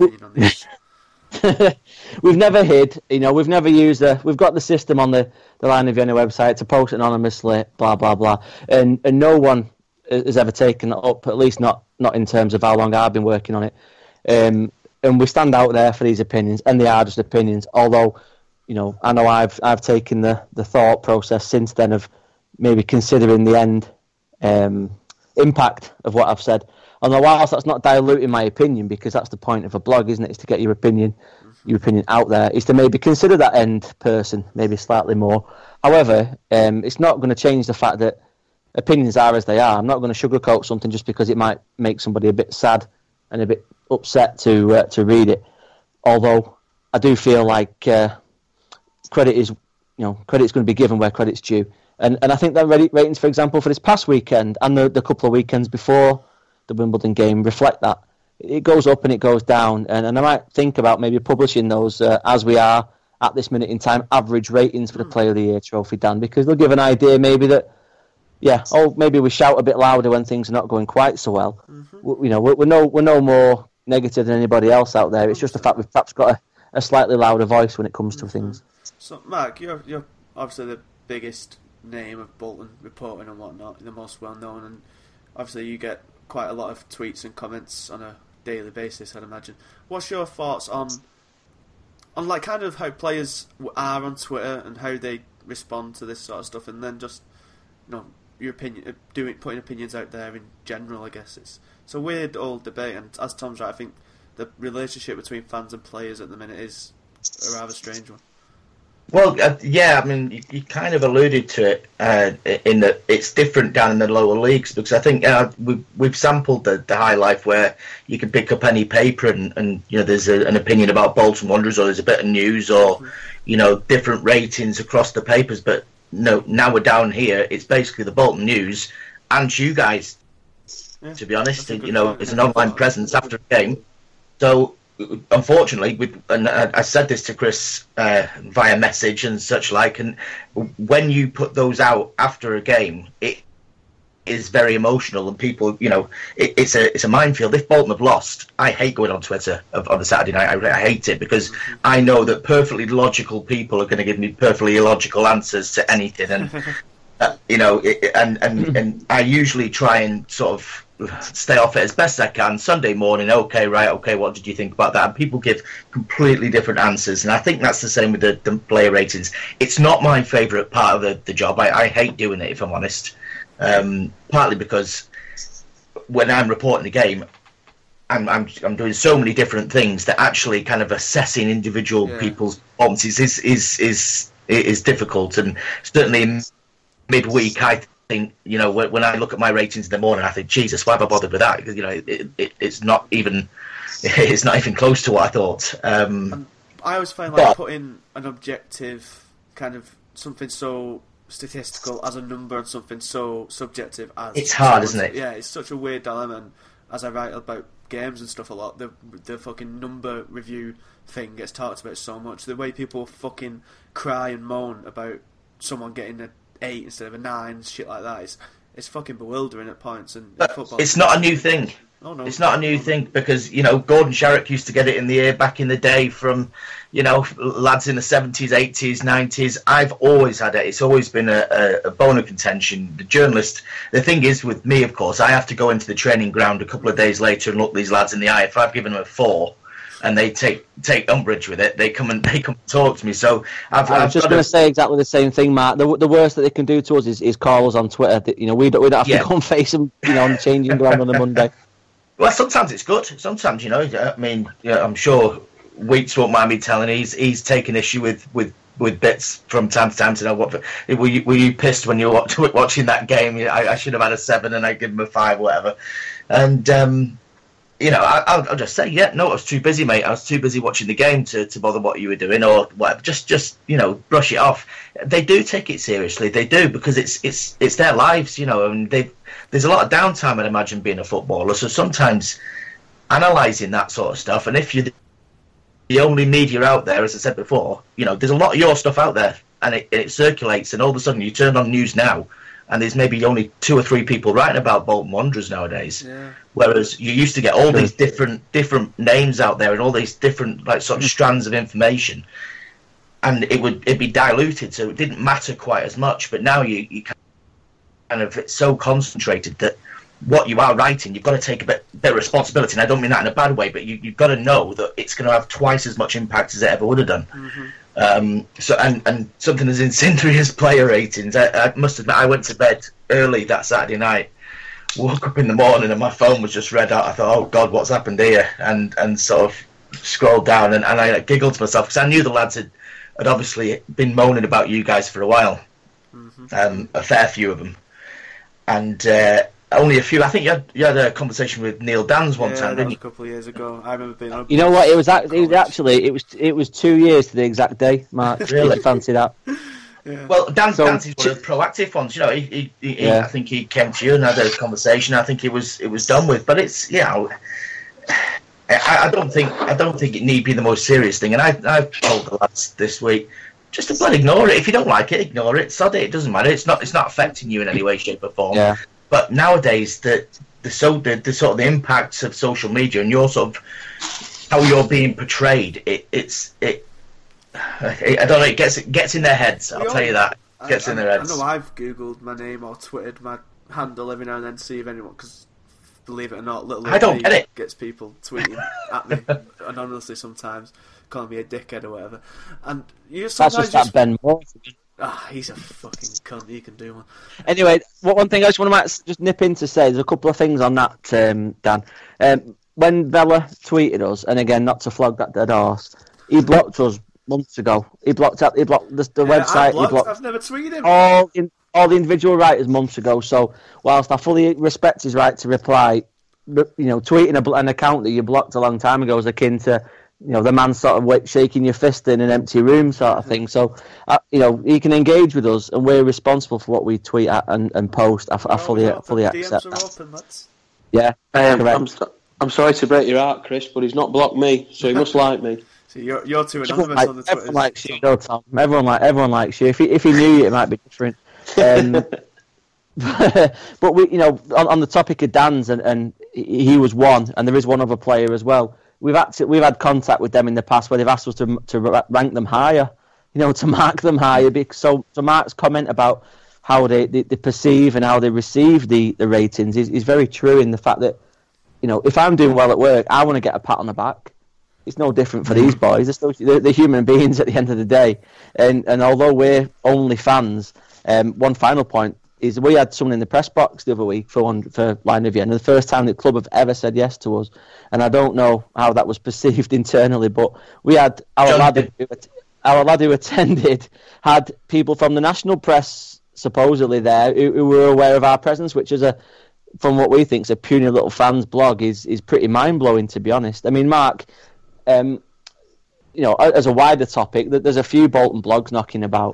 We've never hid. You know, we've never used the. We've got the system on the the Line of Vienna website to post anonymously, blah blah blah, and and no one has ever taken it up. At least not not in terms of how long I've been working on it. Um, and we stand out there for these opinions, and they are just opinions. Although, you know, I know I've I've taken the, the thought process since then of maybe considering the end um, impact of what I've said. Although whilst that's not diluting my opinion, because that's the point of a blog, isn't it? Is to get your opinion, mm-hmm. your opinion out there. Is to maybe consider that end person, maybe slightly more. However, um, it's not going to change the fact that opinions are as they are. I'm not going to sugarcoat something just because it might make somebody a bit sad and a bit upset to uh, to read it. Although I do feel like uh, credit is, you know, credit's going to be given where credit's due. And and I think that ratings, for example, for this past weekend and the, the couple of weekends before the Wimbledon game reflect that. It goes up and it goes down, and, and I might think about maybe publishing those uh, as we are at this minute in time, average ratings for the Player of the Year trophy, Dan, because they'll give an idea maybe that, yeah, oh, maybe we shout a bit louder when things are not going quite so well. Mm-hmm. We, you know, we're, we're no we're no more negative than anybody else out there. It's just the fact we've perhaps got a, a slightly louder voice when it comes to mm-hmm. things. So, Mark, you're you're obviously the biggest name of Bolton reporting and whatnot, the most well known, and obviously you get quite a lot of tweets and comments on a daily basis, I'd imagine. What's your thoughts on, on like kind of how players are on Twitter and how they respond to this sort of stuff, and then just, you know, your opinion, doing putting opinions out there in general? I guess it's it's a weird old debate, and as Tom's right, I think the relationship between fans and players at the minute is a rather strange one. Well, uh, yeah, I mean, you, you kind of alluded to it uh, in that it's different down in the lower leagues, because I think uh, we've, we've sampled the, the High Life where you can pick up any paper and, and you know, there's a, an opinion about Bolton Wanderers, or there's a bit of news, or, you know, different ratings across the papers. But no, now we're down here, it's basically the Bolton News and you guys, yeah, to be honest. You know, point. It's an online presence after a game. So, unfortunately, we, and I said this to Chris uh, via message and such like, and when you put those out after a game, it is very emotional, and people, you know, it, it's a it's a minefield. If Bolton have lost, I hate going on Twitter on a Saturday night. I, I hate it because I know that perfectly logical people are going to give me perfectly illogical answers to anything, and uh, you know, it, and and and I usually try and sort of stay off it as best I can. Sunday morning, okay, right, okay, what did you think about that? And people give completely different answers, and I think that's the same with the, the player ratings. It's not my favourite part of the, the job. I, I hate doing it, if I'm honest, um, partly because when I'm reporting the game, I'm, I'm I'm doing so many different things that actually kind of assessing individual yeah. people's performances is, is, is, is difficult, and certainly in midweek, I think, you know, when I look at my ratings in the morning, I think, Jesus, why have I bothered with that? Because, you know, it, it, it's not even it's not even close to what I thought. Um, I always find like but, putting an objective kind of something so statistical as a number and something so subjective as... It's hard, isn't it? Yeah, it's such a weird dilemma, and as I write about games and stuff a lot, the the fucking number review thing gets talked about so much. The way people fucking cry and moan about someone getting an eight instead of a nine, shit like that, it's, it's fucking bewildering at points. And in football, it's not a new thing. Oh, no. It's not a new thing because, you know, Gordon Sharrock used to get it in the ear back in the day from, you know, lads in the seventies, eighties, nineties. I've always had it. It's always been a, a, a bone of contention. The journalist, the thing is with me, of course, I have to go into the training ground a couple of days later and look these lads in the eye. If I've given them a four and they take take umbrage with it, they come and they come and talk to me. So I've, I was I've just going to say exactly the same thing, Mark. The, the worst that they can do to us is, is call us on Twitter. You know, we don't, we don't have yeah. to go and face them, you know, on the changing ground on a Monday. Well, sometimes it's good. Sometimes, you know, I mean, yeah, I'm sure Weeks won't mind me telling. He's he's taken issue with, with, with bits from time to time. To know what were you were you pissed when you were watch, watching that game? I, I should have had a seven and I give him a five, whatever. And um, you know, I, I'll, I'll just say, yeah, no, I was too busy, mate. I was too busy watching the game to, to bother what you were doing or whatever. Just just you know, brush it off. They do take it seriously. They do because it's it's it's their lives, you know, and they. There's a lot of downtime, I'd imagine, being a footballer. So sometimes analysing that sort of stuff, and if you're the only media out there, as I said before, you know, there's a lot of your stuff out there, and it, it circulates, and all of a sudden you turn on news now, and there's maybe only two or three people writing about Bolton Wanderers nowadays. Yeah. Whereas you used to get all these different different names out there and all these different like sort of strands of information, and it would it'd be diluted, so it didn't matter quite as much. But now you you kind of it's so concentrated that what you are writing, you've got to take a bit, bit of responsibility. And I don't mean that in a bad way, but you, you've got to know that it's going to have twice as much impact as it ever would have done. Mm-hmm. Um, so and, and something as incendiary as player ratings. I, I must admit, I went to bed early that Saturday night, woke up in the morning and my phone was just read out. I thought, oh God, what's happened here? And and sort of scrolled down and, and I giggled to myself because I knew the lads had, had obviously been moaning about you guys for a while, Mm-hmm. um, a fair few of them. And uh, only a few. I think you had you had a conversation with Neil Dans one yeah, time, that didn't was you? a couple of years ago. I remember being on. You know what? It was, act- it was actually it was it was two years to the exact day, Mark. Really? If you fancy that? Yeah. Well, Dan So- Dan's is one of the proactive ones. You know, he, he, he, Yeah. I think he came to you and had a conversation. I think it was it was done with. But it's you know, I, I don't think I don't think it need be the most serious thing. And I I've told the lads this week just to bloody ignore it. If you don't like it, ignore it. Sod it. It doesn't matter. It's not it's not affecting you in any way, shape, or form. Yeah. But nowadays, the the so the, the sort of the impacts of social media and your sort of how you're being portrayed, it it's it. I don't know. It gets it gets in their heads. I'll We tell all- you that. It gets I, in their I, heads. I know I've googled my name or twittered my handle every now and then to see if anyone, because believe it or not, little I don't Lee get it. gets people tweeting at me anonymously sometimes, calling me a dickhead or whatever. And you That's sometimes just that Ben Moore. ah, he's a fucking cunt. He can do one. Anyway, what one thing I just want to just nip in to say, there's a couple of things on that, um, Dan. Um, when Vela tweeted us, and again, not to flog that dead horse, he blocked us months ago. He blocked out. He blocked the, the Yeah, website. I'm He blocked. blocked I've never tweeted him. all in, all the individual writers months ago. So whilst I fully respect his right to reply, you know, tweeting a, an account that you blocked a long time ago is akin to, you know, the man sort of wait, shaking your fist in an empty room sort of thing. So, uh, you know, he can engage with us, and we're responsible for what we tweet at and, and post. I, I fully, Oh, fully D Ms accept are that. open, lads. Yeah, Um, correct. I'm, so- I'm sorry to break your heart, Chris, but he's not blocked me, so he must like me. So you're you're too Everyone, anonymous like, on the everyone Twitter. likes you, though, Tom. Everyone like everyone likes you. If he if he knew you, it might be different. Um, but we, you know, on, on the topic of Dan's, and, and he was one, and there is one other player as well. We've actually we've had contact with them in the past where they've asked us to to rank them higher, you know, to mark them higher. Because so, so Mark's comment about how they, they, they perceive and how they receive the, the ratings is, is very true in the fact that, you know, if I'm doing well at work, I want to get a pat on the back. It's no different for these boys. They're, still, they're, they're human beings at the end of the day. And and although we're only fans, um, one final point is we had someone in the press box the other week for one, for Line of Vienna, the first time the club have ever said yes to us. And I don't know how that was perceived internally, but we had our John lad, did. who, our lad who attended had people from the national press supposedly there who, who were aware of our presence, which is a, from what we think is a puny little fans blog, is is pretty mind blowing, to be honest. I mean, Mark, um, you know, as a wider topic, there's a few Bolton blogs knocking about,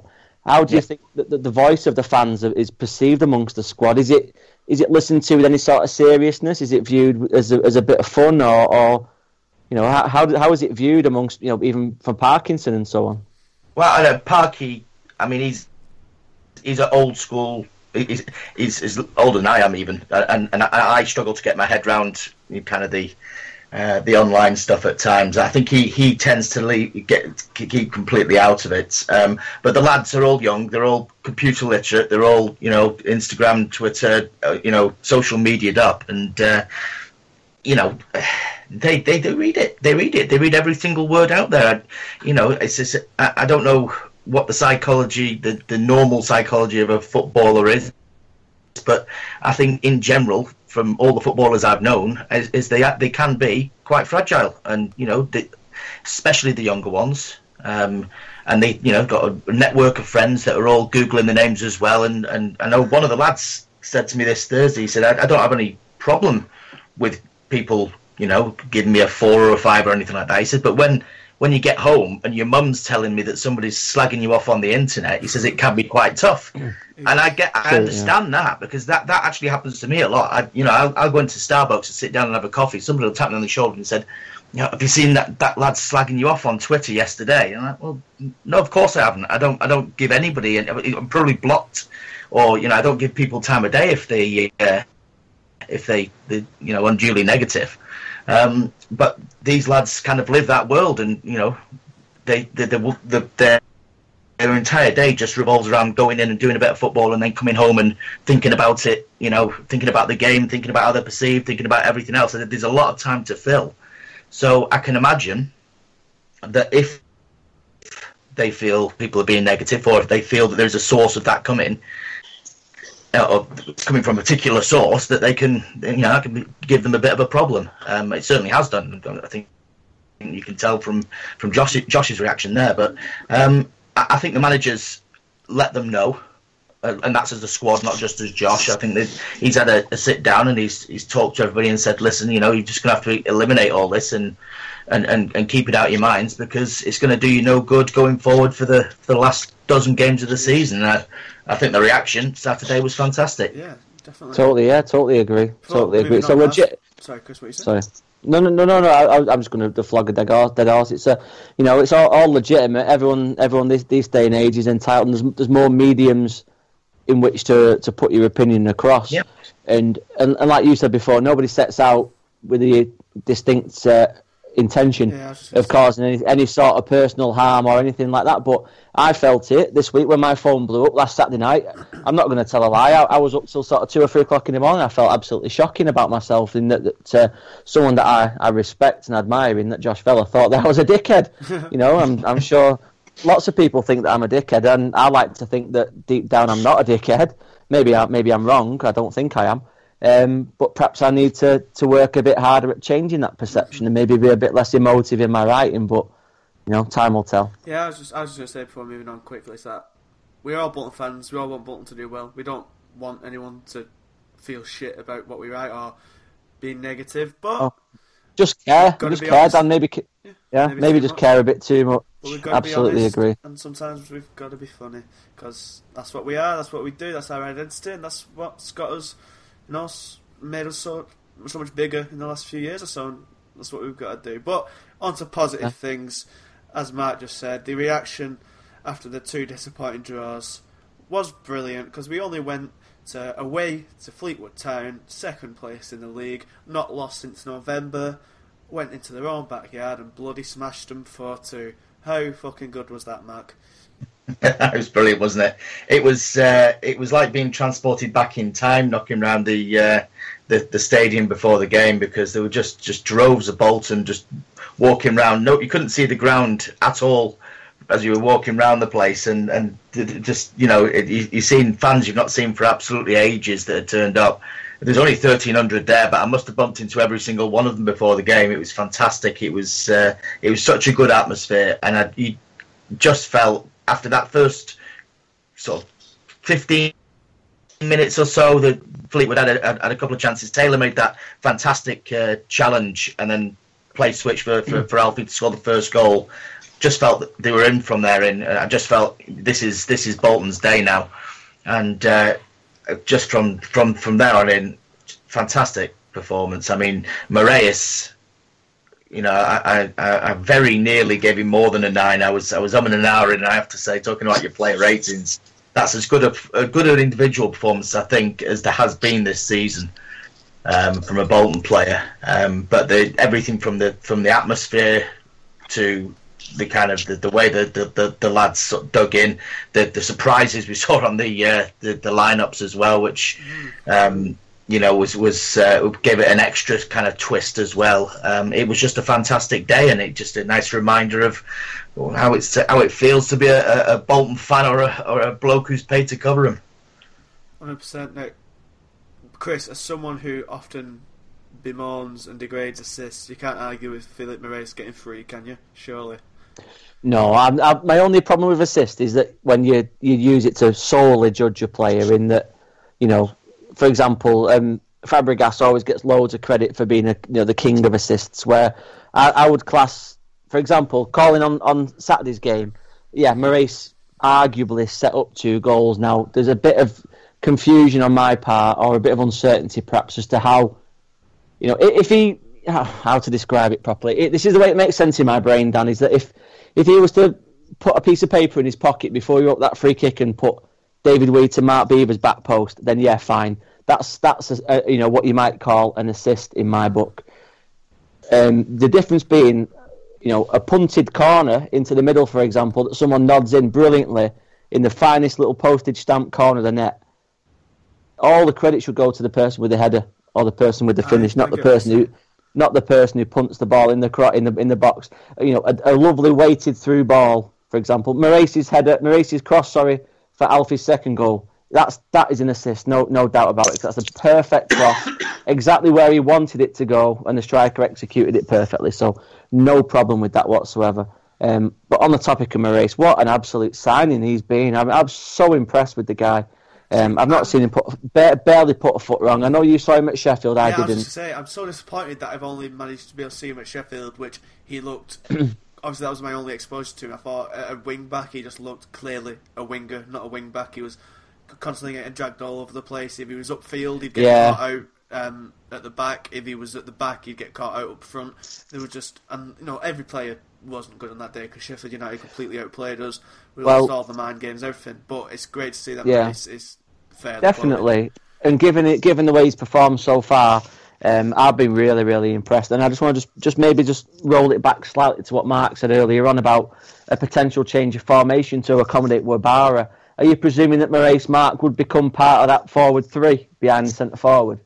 How do Yeah. you think that the, the voice of the fans is perceived amongst the squad? Is it is it listened to with any sort of seriousness? Is it viewed as a, as a bit of fun, or, or you know, how how how is it viewed amongst, you know, even from Parkinson and so on? Well, I know Parky. I mean, he's he's an old school. He's, he's, he's older than I am even, and and I, I struggle to get my head round kind of the uh, the online stuff at times. I think he, he tends to leave, get keep completely out of it. Um, but the lads are all young. They're all computer literate. They're all, you know, Instagram, Twitter, uh, you know, social media'd up, and uh, you know, they, they they read it. They read it. They read every single word out there. You know, it's just, I, I don't know what the psychology, the, the normal psychology of a footballer is, but I think in general, from all the footballers I've known, is, is they they can be quite fragile, and you know, they, especially the younger ones, um, and they, you know, got a network of friends that are all googling the names as well. And, and I know one of the lads said to me this Thursday, he said, I, I don't have any problem with people, you know, giving me a four or a five or anything like that. He said, but when when you get home and your mum's telling me that somebody's slagging you off on the internet, he says it can be quite tough. And I get, I understand yeah. that, because that, that actually happens to me a lot. I, you know, I'll, I'll go into Starbucks and sit down and have a coffee. Somebody will tap me on the shoulder and said, you know, have you seen that, that lad slagging you off on Twitter yesterday? And I'm like, well, no, of course I haven't. I don't, I don't give anybody, and I'm probably blocked, or, you know, I don't give people time of day if they, uh, if they, they, you know, unduly negative. Um, but these lads kind of live that world, and you know, they, they, they, they their their entire day just revolves around going in and doing a bit of football, and then coming home and thinking about it. You know, thinking about the game, thinking about how they're perceived, thinking about everything else. And there's a lot of time to fill. So I can imagine that if they feel people are being negative, or if they feel that there's a source of that coming, or coming from a particular source, that they can, you know, I can be, give them a bit of a problem. Um, it certainly has done. I think you can tell from from Josh, Josh's reaction there. But um, I, I think the managers let them know, uh, and that's as a squad, not just as Josh. I think that he's had a, a sit down and he's he's talked to everybody and said, listen, you know, you're just going to have to eliminate all this and. And, and, and keep it out of your minds, because it's going to do you no good going forward for the for the last dozen games of the season. I, I think the reaction Saturday was fantastic. Yeah, definitely. Totally, yeah, totally agree. Before, totally agree. So last, legit. Sorry, Chris, what you said? Sorry. No, no, no, no, no. I, I'm just going to flog a dead horse. Dead horse. It's a, you know, it's all, all legitimate. Everyone, everyone, this this day and age is entitled. There's, there's more mediums in which to to put your opinion across. Yep. And, and and like you said before, nobody sets out with the distinct uh, intention yeah, of causing any, any sort of personal harm or anything like that. But I felt it this week when my phone blew up last Saturday night. I'm not going to tell a lie. I, I was up till sort of two or three o'clock in the morning. I felt absolutely shocking about myself, in that, that uh, someone that I, I respect and admire, in that Josh Vela, thought that I was a dickhead. You know, I'm I'm sure lots of people think that I'm a dickhead, and I like to think that deep down I'm not a dickhead. Maybe I, maybe I'm wrong. I don't think I am. Um, but perhaps I need to, to work a bit harder at changing that perception, and maybe be a bit less emotive in my writing. But you know, time will tell. Yeah, I was just I was just going to say before moving on quickly, is that we're all Bolton fans. We all want Bolton to do well. We don't want anyone to feel shit about what we write or being negative. But oh, just care, just care, honest. Dan. Maybe, yeah, yeah maybe, maybe just much. care a bit too much. But we've got Absolutely to be honest, agree. And sometimes we've got to be funny, because that's what we are. That's what we do. That's our identity, and that's what's got us. You know, made us so so much bigger in the last few years or so. And that's what we've got to do. But on to positive yeah. things, as Mark just said, the reaction after the two disappointing draws was brilliant, because we only went to, away to Fleetwood Town, second place in the league, not lost since November, went into their own backyard and bloody smashed them four two. How fucking good was that, Mark? That was brilliant, wasn't it? It was. Uh, it was like being transported back in time, knocking around the, uh, the the stadium before the game, because there were just, just droves of Bolton just walking around. No, you couldn't see the ground at all as you were walking around the place, and and just you know it, you, you've seen fans you've not seen for absolutely ages that had turned up. There's only thirteen hundred there, but I must have bumped into every single one of them before the game. It was fantastic. It was uh, it was such a good atmosphere, and I, you just felt. After that first sort of fifteen minutes or so, that Fleetwood had a, had a couple of chances. Taylor made that fantastic uh, challenge, and then play switch for, for, for Alfie to score the first goal. just felt that they were in from there. In I just felt this is this is Bolton's day now, and uh, just from from from there on in, fantastic performance. I mean, Moraes, you know, I, I I very nearly gave him more than a nine. I was I was umming an hour in, and I have to say, talking about your player ratings, that's as good a, a good an individual performance, I think, as there has been this season um, from a Bolton player. Um, but the everything from the from the atmosphere to the kind of the, the way the, the, the, the lads sort of dug in, the the surprises we saw on the uh, the, the lineups as well, which um, you know was was uh, gave it an extra kind of twist as well. Um, it was just a fantastic day, and it just a nice reminder of how it's how it feels to be a, a Bolton fan or a or a bloke who's paid to cover him. one hundred percent. Now, Chris, as someone who often bemoans and degrades assists, you can't argue with Philippe Moraes getting free, can you? Surely. No, I'm, I'm, my only problem with assist is that when you you use it to solely judge a player, in that, you know, for example, um, Fabregas always gets loads of credit for being a, you know, the king of assists, where I, I would class, for example, calling on, on Saturday's game, yeah, Moraes arguably set up two goals. Now, there's a bit of confusion on my part, or a bit of uncertainty perhaps, as to how, you know, if he, how to describe it properly. It, this is the way it makes sense in my brain, Dan, is that if if he was to put a piece of paper in his pocket before he wrote that free kick and put David Weed to Mark Beaver's back post, then yeah, fine. That's that's a, a, you know, what you might call an assist in my book. Um, the difference being, you know, a punted corner into the middle, for example, that someone nods in brilliantly in the finest little postage stamp corner of the net. All the credit should go to the person with the header or the person with the finish, not the person who. Not the person who punts the ball in the cro- in the in the box. You know, a, a lovely weighted through ball, for example. Moraes' header, Moraes' cross, sorry, for Alfie's second goal. That's that is an assist, no no doubt about it. That's a perfect cross, exactly where he wanted it to go, and the striker executed it perfectly. So no problem with that whatsoever. Um, but on the topic of Moraes, what an absolute signing he's been. I'm, I'm so impressed with the guy. Um, I've not seen him put ba- barely put a foot wrong. I know you saw him at Sheffield. I yeah, didn't. I was just to say, I'm so disappointed that I've only managed to be able to see him at Sheffield, which he looked. Obviously, that was my only exposure to him. I thought at a wing back, he just looked clearly a winger, not a wing back. He was constantly getting dragged all over the place. If he was upfield, he'd get Yeah. caught out um, at the back. If he was at the back, he'd get caught out up front. There was just, and you know, every player wasn't good on that day because Sheffield United completely outplayed us. We Well- lost all the mind games, everything. But it's great to see that Yeah. Moraes is fairly Definitely, quality. and given it, given the way he's performed so far, um, I've been really, really impressed. And I just want to just, just maybe just roll it back slightly to what Mark said earlier on about a potential change of formation to accommodate Wabara. Are you presuming that Moraes, Mark, would become part of that forward three behind the centre forward?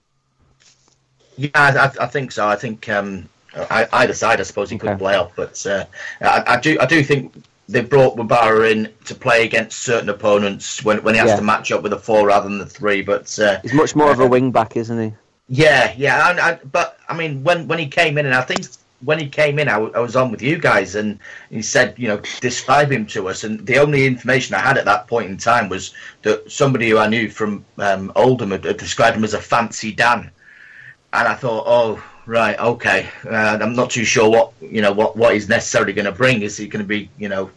Yeah, I, I think so. I think um, I, either side, I suppose, he Okay. could play off, but uh, I, I do, I do think they brought Wabara in to play against certain opponents when when he has Yeah. to match up with a four rather than the three. But uh, He's much more of a wing back, isn't he? yeah, yeah. I, I, but I mean, when when he came in, and I think when he came in, I, w- I was on with you guys, and he said, you know, describe him to us. And the only information I had at that point in time was that somebody who I knew from um, Oldham had, had described him as a fancy Dan. And I thought, oh, right, okay. Uh, I'm not too sure what you know what, what he's necessarily going to bring. Is he going to be, you know,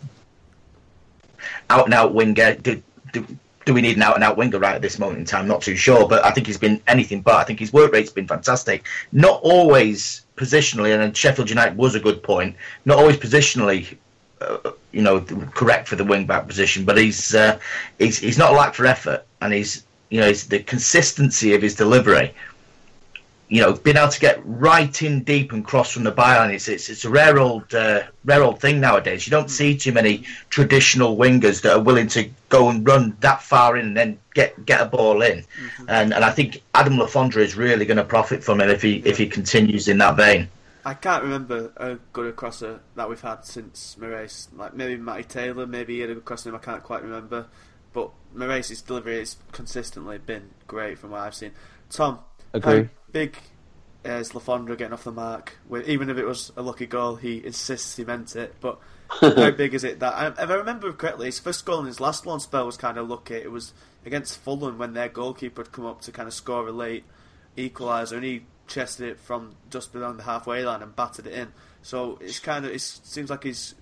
out and out winger? Do, do, do we need an out and out winger right at this moment in time? Not too sure, but I think he's been anything but. I think his work rate's been fantastic. Not always positionally, and Sheffield United was a good point. Not always positionally, uh, you know, correct for the wing back position, but he's uh, he's he's not a lack for effort, and he's you know he's the consistency of his delivery. You know, being able to get right in deep and cross from the byline, it's it's, it's a rare old uh, rare old thing nowadays. You don't see too many traditional wingers that are willing to go and run that far in and then get get a ball in. Mm-hmm. And and I think Adam Le Fondre is really going to profit from it if he if he continues in that vein. I can't remember a good crosser that we've had since Moraes. Like maybe Matty Taylor, maybe he had a good cross him. I can't quite remember, but Moraes' delivery has consistently been great from what I've seen. Tom, Agree. how big is Le Fondre getting off the mark? With, even if it was a lucky goal, he insists he meant it. But how big is it that, if I remember correctly, his first goal in his last loan spell was kind of lucky. It was against Fulham when their goalkeeper had come up to kind of score a late equaliser, and he chested it from just beyond the halfway line and battered it in. So it's kind of it seems like he's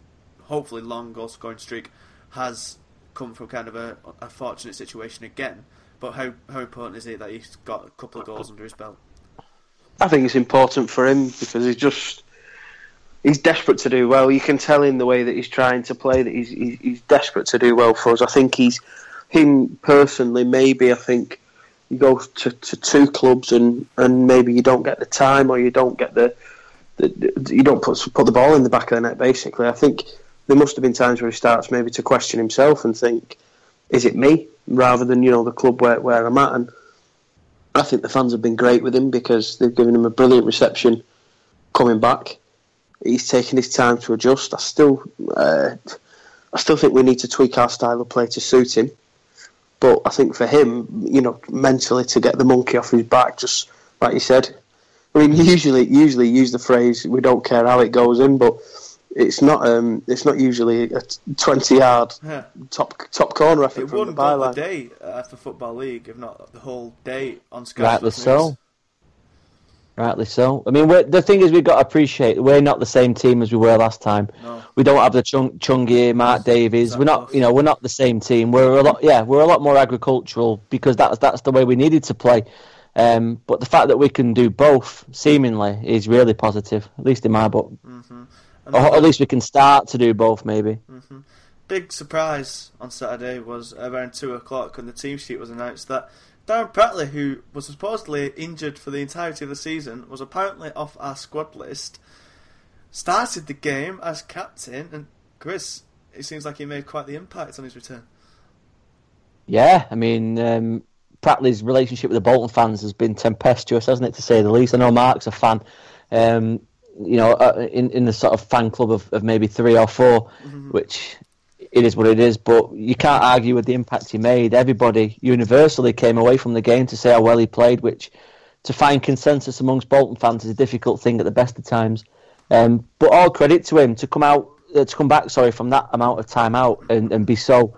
hopefully long goal scoring streak has come from kind of a, a fortunate situation again. But how how important is it that he's got a couple of goals under his belt? I think it's important for him because he's just he's desperate to do well. You can tell in the way that he's trying to play that he's he's, he's desperate to do well for us. I think he's him personally. Maybe I think you go to, to two clubs and, and maybe you don't get the time or you don't get the, the, the you don't put put the ball in the back of the net. Basically, I think there must have been times where he starts maybe to question himself and think, "Is it me?" rather than you know the club where where I'm at. And I think the fans have been great with him because they've given him a brilliant reception coming back. He's taken his time to adjust. I still, uh, I still think we need to tweak our style of play to suit him. But I think for him, you know, mentally to get the monkey off his back, just like you said. I mean, usually, usually use the phrase "we don't care how it goes in," but it's not. Um, it's not usually a twenty-yard Yeah. top top corner. I think It from the won both byline. the day uh, for Football League, if not the whole day on Sky. Rightly Sports so. News. Rightly so. I mean, we're, the thing is, we've got to appreciate we're not the same team as we were last time. No. We don't have the Chung, Chungi, Mark Davies. Zach We're not, Goff. you know, we're not the same team. We're a lot, yeah, we're a lot more agricultural because that's that's the way we needed to play. Um, but the fact that we can do both, seemingly, is really positive. At least in my book, And or at least we can start to do both. Maybe. big surprise on Saturday was around two o'clock when the team sheet was announced that Darren Pratley, who was supposedly injured for the entirety of the season, was apparently off our squad list, started the game as captain, and Chris, it seems like he made quite the impact on his return. Yeah, I mean, um, Pratley's relationship with the Bolton fans has been tempestuous, hasn't it, to say the least. I know Mark's a fan, um, you know, uh, in, in the sort of fan club of, of maybe three or four, mm-hmm. which it is what it is, but you can't argue with the impact he made. Everybody universally came away from the game to say how well he played, which to find consensus amongst Bolton fans is a difficult thing at the best of times. Um, but all credit to him to come out, uh, to come back, sorry, from that amount of time out and, and be so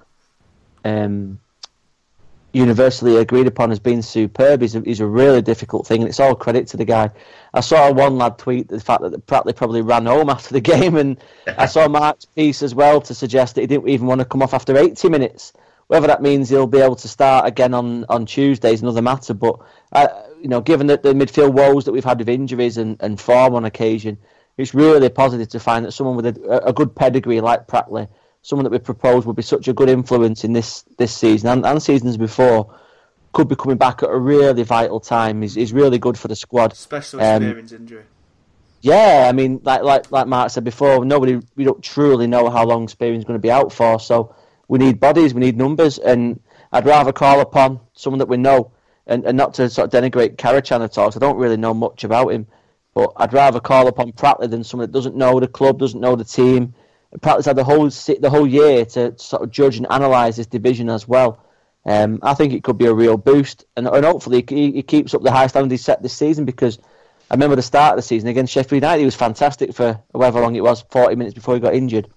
um, universally agreed upon as being superb is a, is a really difficult thing, and it's all credit to the guy. I saw one lad tweet the fact that Pratley probably ran home after the game, and I saw Mark's piece as well to suggest that he didn't even want to come off after eighty minutes. Whether that means he'll be able to start again on, on Tuesday is another matter, but uh, you know, given that the midfield woes that we've had with injuries and, and form on occasion, it's really positive to find that someone with a, a good pedigree like Pratley, someone that we proposed would be such a good influence in this, this season and, and seasons before, could be coming back at a really vital time. He's, he's really good for the squad. Especially with um, Spearing's injury. Yeah, I mean, like like like Mark said before, nobody we don't truly know how long Spearing's going to be out for, so we need bodies, we need numbers, and I'd rather call upon someone that we know, and, and not to sort of denigrate Karachan at all, 'cause I don't really know much about him, but I'd rather call upon Pratley than someone that doesn't know the club, doesn't know the team. Pratley's had the whole the whole year to sort of judge and analyse this division as well. Um, I think it could be a real boost, and, and hopefully he, he keeps up the high standard he set this season, because I remember the start of the season against Sheffield United, he was fantastic for however long it was, forty minutes before he got injured.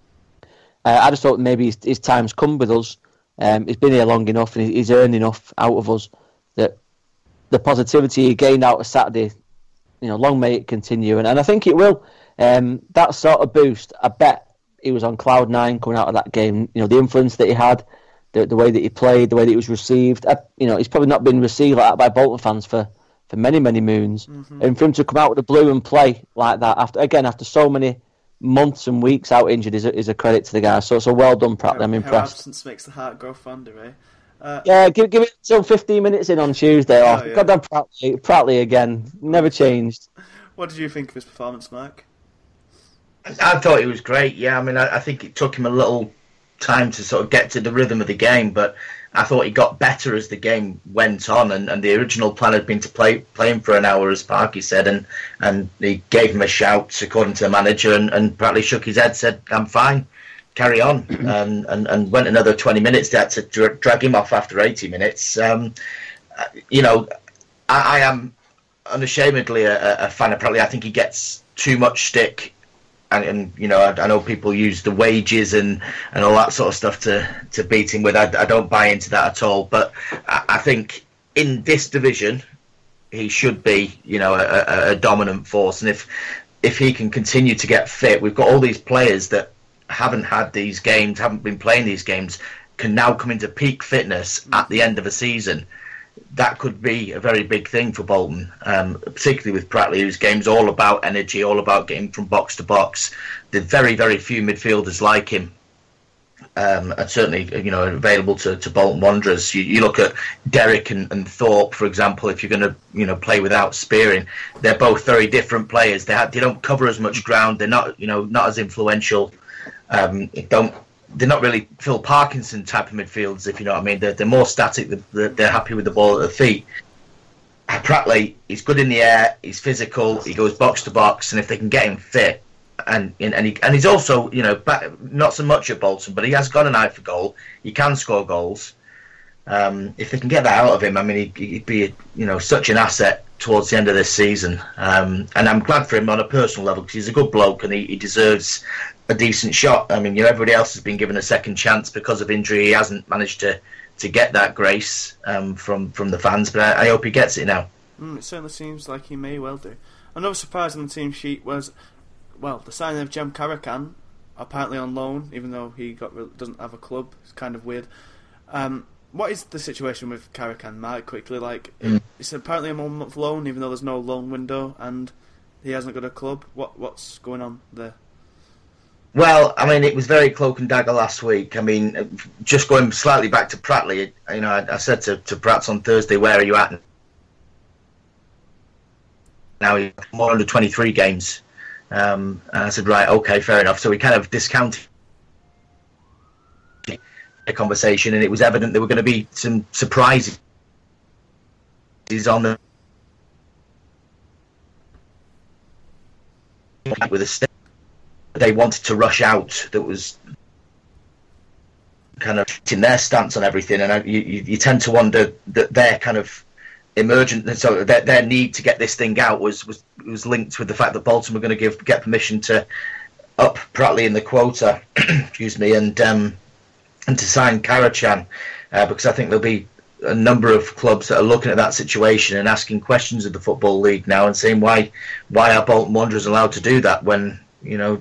Uh, I just thought maybe his, his time's come with us. Um, he's been here long enough and he's earned enough out of us that the positivity he gained out of Saturday, you know, long may it continue, and, and I think it will. Um, that sort of boost, I bet he was on cloud nine coming out of that game. You know, the influence that he had, the the way that he played, the way that he was received. I, you know, he's probably not been received like that by Bolton fans for, for many, many moons. Mm-hmm. And for him to come out with the blue and play like that, after again, after so many months and weeks out injured, is a, is a credit to the guy. So, so well done, Pratley. I'm impressed. Absence makes the heart grow fonder, eh? Uh, yeah, give, give it till fifteen minutes in on Tuesday. Oh, Oh, yeah. goddamn Pratley, Pratley again. Never changed. What did you think of his performance, Mark? I thought he was great, yeah. I mean, I, I think it took him a little time to sort of get to the rhythm of the game, but I thought he got better as the game went on, and, and the original plan had been to play play him for an hour, as Parky said, and, and he gave him a shout, according to the manager, and, and Pratley shook his head, said, I'm fine, carry on, and, and, and went another twenty minutes. They had to dra- drag him off after eighty minutes. Um, you know, I, I am unashamedly a, a fan of Pratley. I think he gets too much stick. And, and you know, I, I know people use the wages and, and all that sort of stuff to, to beat him with. I, I don't buy into that at all. But I, I think in this division, he should be, you know, a, a, a dominant force. And if if he can continue to get fit, we've got all these players that haven't had these games, haven't been playing these games, can now come into peak fitness at the end of a season, that could be a very big thing for Bolton, um, particularly with Pratley, whose game's all about energy, all about getting from box to box. There's very, very few midfielders like him, um, and certainly, you know, available to, to Bolton Wanderers. You, you look at Derrick and, and Thorpe, for example. If you're going to, you know, play without Spearing, they're both very different players. They have, they don't cover as much ground. They're not, you know, not as influential. Um, don't. They're not really Phil Parkinson type of midfielders, if you know what I mean. They're, they're more static. They're, they're happy with the ball at their feet. Pratley, he's good in the air. He's physical. He goes box to box, and if they can get him fit, and and he, and he's also, you know, back, not so much at Bolton, but he has got an eye for goal. He can score goals. Um, if they can get that out of him, I mean, he'd, he'd be, a, you know, such an asset towards the end of this season. Um, and I'm glad for him on a personal level because he's a good bloke and he, he deserves a decent shot. I mean, you know, everybody else has been given a second chance because of injury. He hasn't managed to, to get that grace um, from from the fans, but I, I hope he gets it now. Mm, it certainly seems like he may well do. Another surprise on the team sheet was, well, the signing of Jem Karacan, apparently on loan, even though he got doesn't have a club. It's kind of weird. Um, what is the situation with Karacan, Mark, quickly? Like, mm. it's apparently a one-month loan, even though there's no loan window, and he hasn't got a club. What What's going on there? Well, I mean, it was very cloak and dagger last week. I mean, just going slightly back to Pratley, you know, I, I said to, to Prats on Thursday, where are you at now? He's more under twenty-three games. Um, and I said, right, okay, fair enough. So we kind of discounted the conversation, and it was evident there were going to be some surprises on the with a step they wanted to rush out. That was kind of in their stance on everything, and I, you, you tend to wonder that their kind of emergent, so their, their need to get this thing out was was was linked with the fact that Bolton were going to give get permission to up Pratley in the quota, excuse me, and um, and to sign Karacan, uh, because I think there'll be a number of clubs that are looking at that situation and asking questions of the Football League now and saying why why are Bolton Wanderers allowed to do that when, you know,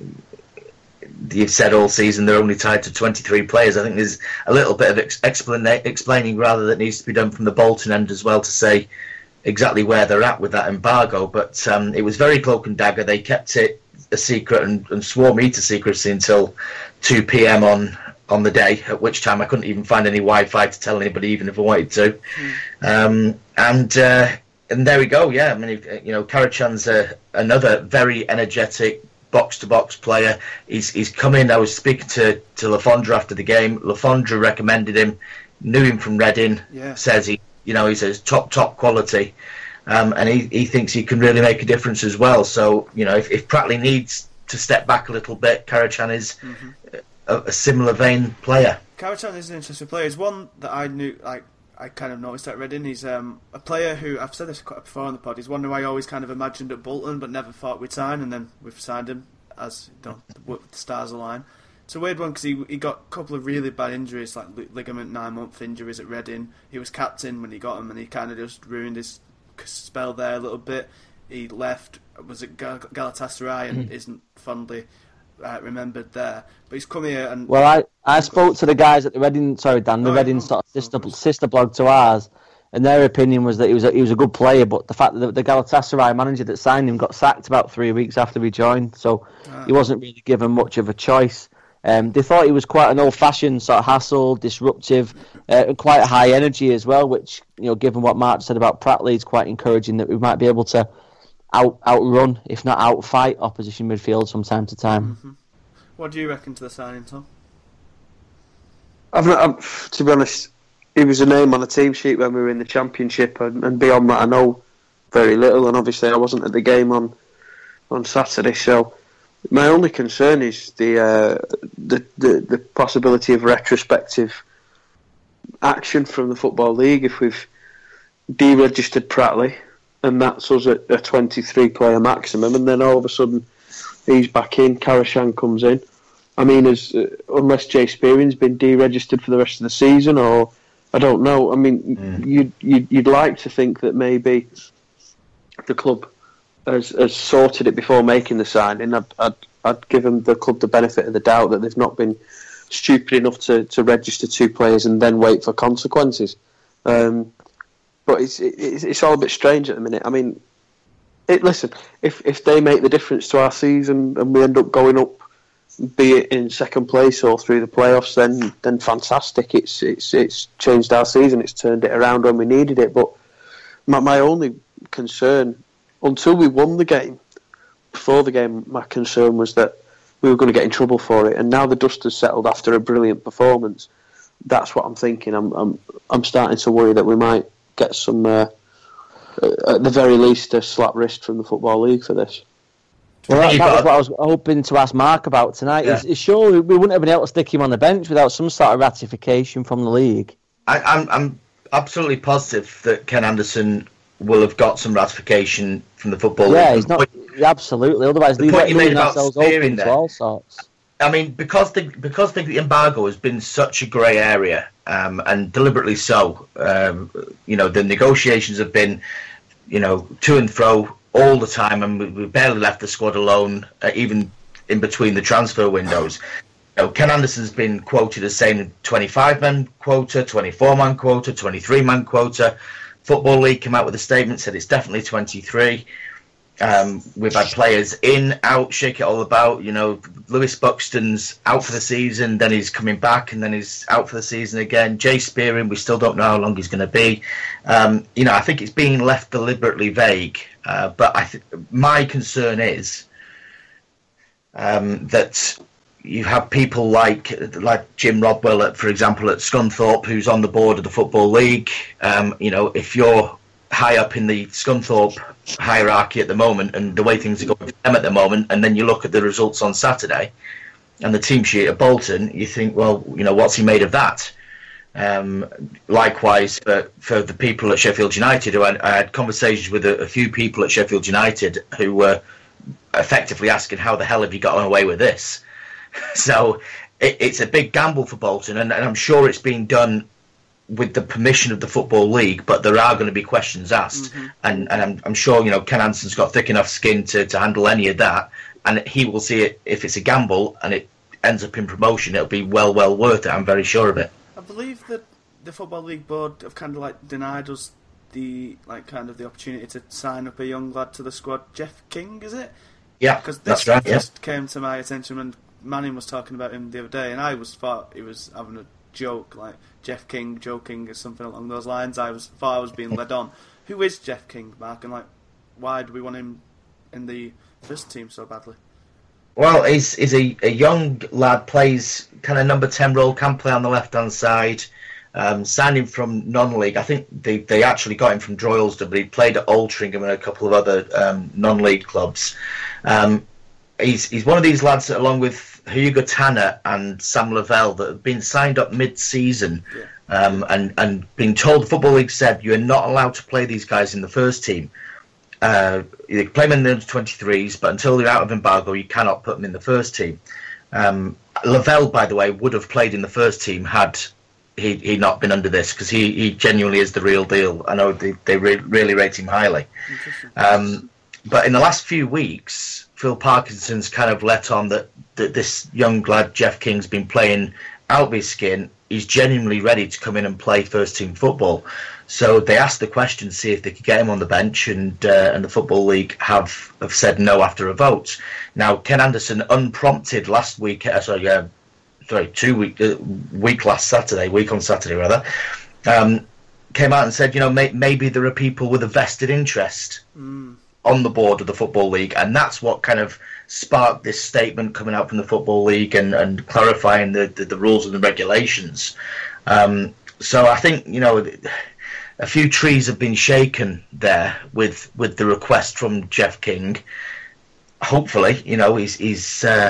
you've said all season they're only tied to twenty-three players. I think there's a little bit of ex- explana- explaining rather that needs to be done from the Bolton end as well to say exactly where they're at with that embargo. But um, it was very cloak and dagger. They kept it a secret and, and swore me to secrecy until two p.m. on on the day, at which time I couldn't even find any Wi-Fi to tell anybody, even if I wanted to. Mm. Um, and uh, and there we go. Yeah, I mean, you know, Karacan's uh, another very energetic box-to-box player. He's he's come in. I was speaking to, to Lafondra after the game. Lafondra recommended him, knew him from Reading, yeah. Says he, you know, he's a top, top quality. Um, and he, he thinks he can really make a difference as well. So, you know, if, if Pratley needs to step back a little bit, Karacan is mm-hmm. a, a similar vein player. Karacan is an interesting player. He's one that I knew, like, I kind of noticed at Reading. He's um, a player who, I've said this quite before on the pod, he's one who I always kind of imagined at Bolton but never thought we'd sign, and then we've signed him as, you know, the, the stars align. It's a weird one because he, he got a couple of really bad injuries, like ligament nine-month injuries at Reading. He was captain when he got him and he kind of just ruined his spell there a little bit. He left, was at Gal- Galatasaray and isn't fondly uh, remembered there. But he's come here and... Well, I, I spoke to the guys at the Reading, sorry Dan, the oh, Reading sort of sister, sister blog to ours, and their opinion was that he was a, he was a good player, but the fact that the, the Galatasaray manager that signed him got sacked about three weeks after he joined, so ah. he wasn't really given much of a choice. Um, they thought he was quite an old-fashioned sort of hassle, disruptive, uh, and quite high energy as well, which, you know, given what Mark said about Pratley, is quite encouraging that we might be able to out outrun, if not outfight, opposition midfield from time to time. Mm-hmm. What do you reckon to the signing, Tom? I've not, I've, to be honest, he was a name on the team sheet when we were in the Championship, and, and beyond that I know very little, and obviously I wasn't at the game on, on Saturday, so... My only concern is the, uh, the the the possibility of retrospective action from the Football League if we've deregistered Pratley and that's us at a twenty-three player maximum, and then all of a sudden he's back in, Karacan comes in. I mean, as uh, unless Jay Spearing's been deregistered for the rest of the season, or I don't know. I mean, mm. you'd, you'd you'd like to think that maybe the club Has, has sorted it before making the signing. I'd, I'd, I'd give them the club the benefit of the doubt that they've not been stupid enough to, to register two players and then wait for consequences. Um, but it's, it's it's all a bit strange at the minute. I mean, it, listen, if if they make the difference to our season and we end up going up, be it in second place or through the playoffs, then then fantastic. It's it's it's changed our season. It's turned it around when we needed it. But my my only concern, until we won the game, before the game, my concern was that we were going to get in trouble for it. And now the dust has settled after a brilliant performance. That's what I'm thinking. I'm I'm I'm starting to worry that we might get some, uh, at the very least, a slap wrist from the Football League for this. Well, that, that was what I was hoping to ask Mark about tonight. Yeah. Is, is surely we wouldn't have been able to stick him on the bench without some sort of ratification from the league. I, I'm I'm absolutely positive that Ken Anderson will have got some ratification from the Football yeah, League. He's not, yeah, absolutely. Otherwise, the point you made about steering there, all sorts. I mean, because the because the embargo has been such a grey area, um, and deliberately so. Um, you know, the negotiations have been, you know, to and fro all the time, and we, we barely left the squad alone, uh, even in between the transfer windows. You know, Ken Anderson's been quoted as saying twenty-five man quota, twenty-four man quota, twenty-three man quota. Football League came out with a statement, said it's definitely twenty-three. Um, we've had players in, out, shake it all about. You know, Lewis Buxton's out for the season, then he's coming back, and then he's out for the season again. Jay Spearing, we still don't know how long he's going to be. Um, you know, I think it's being left deliberately vague. Uh, but I th- my concern is um, that you have people like like Jim Rodwell, at, for example, at Scunthorpe, who's on the board of the Football League. Um, you know, if you're high up in the Scunthorpe hierarchy at the moment, and the way things are going for them at the moment, and then you look at the results on Saturday and the team sheet at Bolton, you think, well, you know, what's he made of that? Um, likewise, for, for the people at Sheffield United, who I, I had conversations with a, a few people at Sheffield United who were effectively asking, how the hell have you got away with this? So it, it's a big gamble for Bolton, and, and I'm sure it's being done with the permission of the Football League, but there are going to be questions asked, mm-hmm. and, and I'm, I'm sure, you know, Ken Anderson's got thick enough skin to, to handle any of that, and he will see it. If it's a gamble and it ends up in promotion, it'll be well, well worth it. I'm very sure of it. I believe that the Football League board have kind of like denied us the like kind of the opportunity to sign up a young lad to the squad. Jeff King, is it? Yeah, because this that's right, just yeah. came to my attention when Manning was talking about him the other day, and I was thought he was having a joke, like Jeff King joking or something along those lines. I was thought I was being led on. Who is Jeff King, Mark, and like why do we want him in the first team so badly? Well, he's, he's a, a young lad, plays kind of number ten role, can play on the left hand side. Um, signed him from non-league. I think they, they actually got him from Droylsden, but he played at Altrincham and a couple of other um, non-league clubs. Um, he's he's one of these lads that, along with Hugo Tanner and Sam Lavelle, that have been signed up mid-season, yeah. um, and and being told the Football League said you are not allowed to play these guys in the first team. Uh, you can play them in the under twenty-threes, but until they're out of embargo, you cannot put them in the first team. Um, Lavelle, by the way, would have played in the first team had he he not been under this, because he, he genuinely is the real deal. I know they, they re- really rate him highly. Um, but in the last few weeks, Phil Parkinson's kind of let on that, that this young lad, Jeff King's been playing out of his skin. He's genuinely ready to come in and play first team football. So they asked the question to see if they could get him on the bench, and uh, and the Football League have, have said no after a vote. Now, Ken Anderson, unprompted last week, uh, sorry, uh, sorry, two week uh, week last Saturday, week on Saturday rather, um, came out and said, you know, may, maybe there are people with a vested interest mm. on the board of the Football League, and that's what kind of sparked this statement coming out from the Football League and, and clarifying the, the, the rules and the regulations. Um, so I think, you know, a few trees have been shaken there with, with the request from Jeff King. Hopefully, you know, he's he's uh,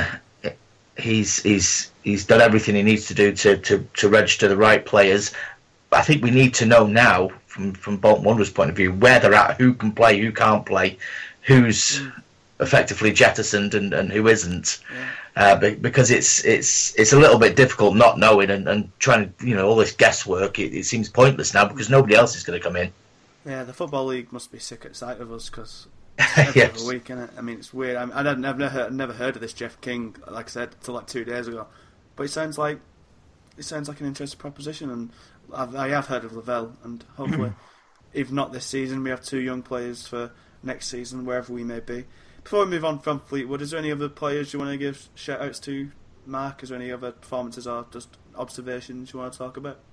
he's he's he's done everything he needs to do to, to, to register the right players. I think we need to know now, from, from Bolton Wanderers' point of view, where they're at, who can play, who can't play, who's mm. effectively jettisoned and, and who isn't. Yeah. Uh, because it's it's it's a little bit difficult not knowing and, and trying to, you know, all this guesswork. It, it seems pointless now because nobody else is going to come in. Yeah, the Football League must be sick at sight of us because every Yes. other week, isn't it? I mean, it's weird. I mean, I'd never heard, never heard of this Jeff King, like I said, till like two days ago. But it sounds like it sounds like an interesting proposition, and I've, I have heard of Lavelle, and hopefully, if not this season, we have two young players for next season, wherever we may be. Before we move on from Fleetwood, is there any other players you want to give shout outs to, Mark? Is there any other performances or just observations you want to talk about?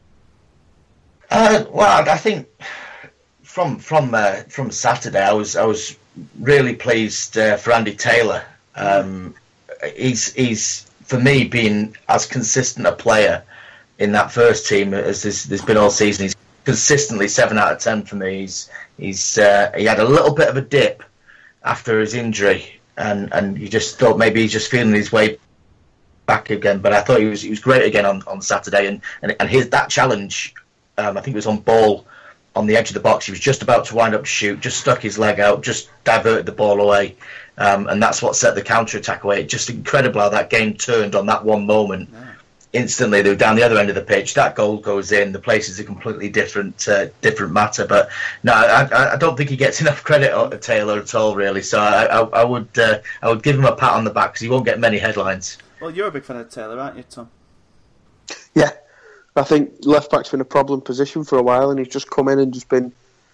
Uh, well, I think from from uh, from Saturday, I was I was really pleased uh, for Andy Taylor. Um, he's he's for me been as consistent a player in that first team as there's, there's been all season. He's consistently seven out of ten for me. He's he's uh, he had a little bit of a dip after his injury, and, and you just thought maybe he's just feeling his way back again. But I thought he was he was great again on, on Saturday, and and, and his that challenge. Um, I think it was on ball on the edge of the box. He was just about to wind up to shoot, just stuck his leg out, just diverted the ball away, um, and that's what set the counter attack away. It's just incredible how that game turned on that one moment. Yeah. Instantly, they were down the other end of the pitch. That goal goes in. The place is a completely different, uh, different matter. But no, I, I don't think he gets enough credit, Taylor, at all, really. So I, I, I would, uh, I would give him a pat on the back because he won't get many headlines. Well, you're a big fan of Taylor, aren't you, Tom? Yeah. I think left back's been a problem position for a while, and he's just come in and just been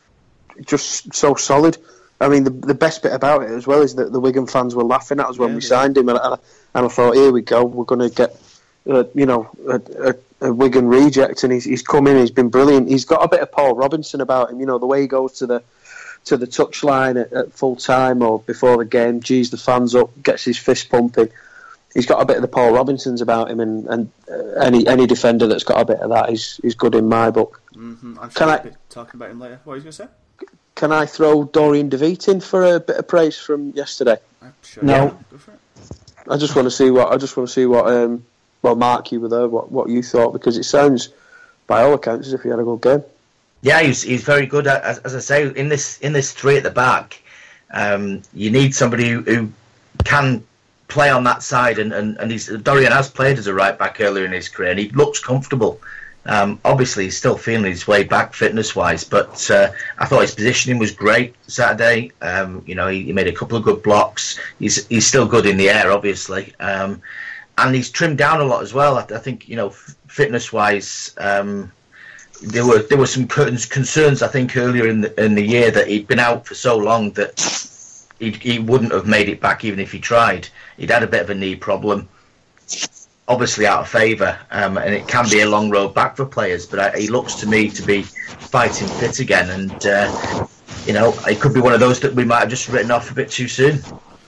just so solid. I mean, the the best bit about it as well is that the Wigan fans were laughing at us when yeah, we signed him, and I, and I thought, here we go, we're going to get, uh, you know, a, a, a Wigan reject, and he's he's come in, he's been brilliant. He's got a bit of Paul Robinson about him, you know, the way he goes to the to the touchline at, at full time or before the game, G's the fans up, gets his fist pumping. He's got a bit of the Paul Robinsons about him, and, and uh, any any defender that's got a bit of that is, is good in my book. Mm-hmm. I'm sure can we'll I be talking about him later. What are you going to say? Can I throw Dorian DeVite in for a bit of praise from yesterday? I'm sure. No. Yeah, go for it. I just want to see what I just want to see what um well Mark, you were there, what what you thought, because it sounds by all accounts as if he had a good game. Yeah, he's he's very good. As, as I say, in this in this three at the back, um, you need somebody who, who can play on that side, and, and, and he's, Dorian has played as a right back earlier in his career, and he looks comfortable. Um, obviously, he's still feeling his way back fitness wise, but uh, I thought his positioning was great Saturday. Um, you know, he, he made a couple of good blocks. He's he's still good in the air, obviously, um, and he's trimmed down a lot as well. I, I think, you know, fitness wise, um, there were there were some concerns I think earlier in the in the year that he'd been out for so long that he he wouldn't have made it back even if he tried. He'd had a bit of a knee problem, obviously out of favour, um, and it can be a long road back for players. But I, he looks to me to be fighting fit again, and uh, you know, it could be one of those that we might have just written off a bit too soon.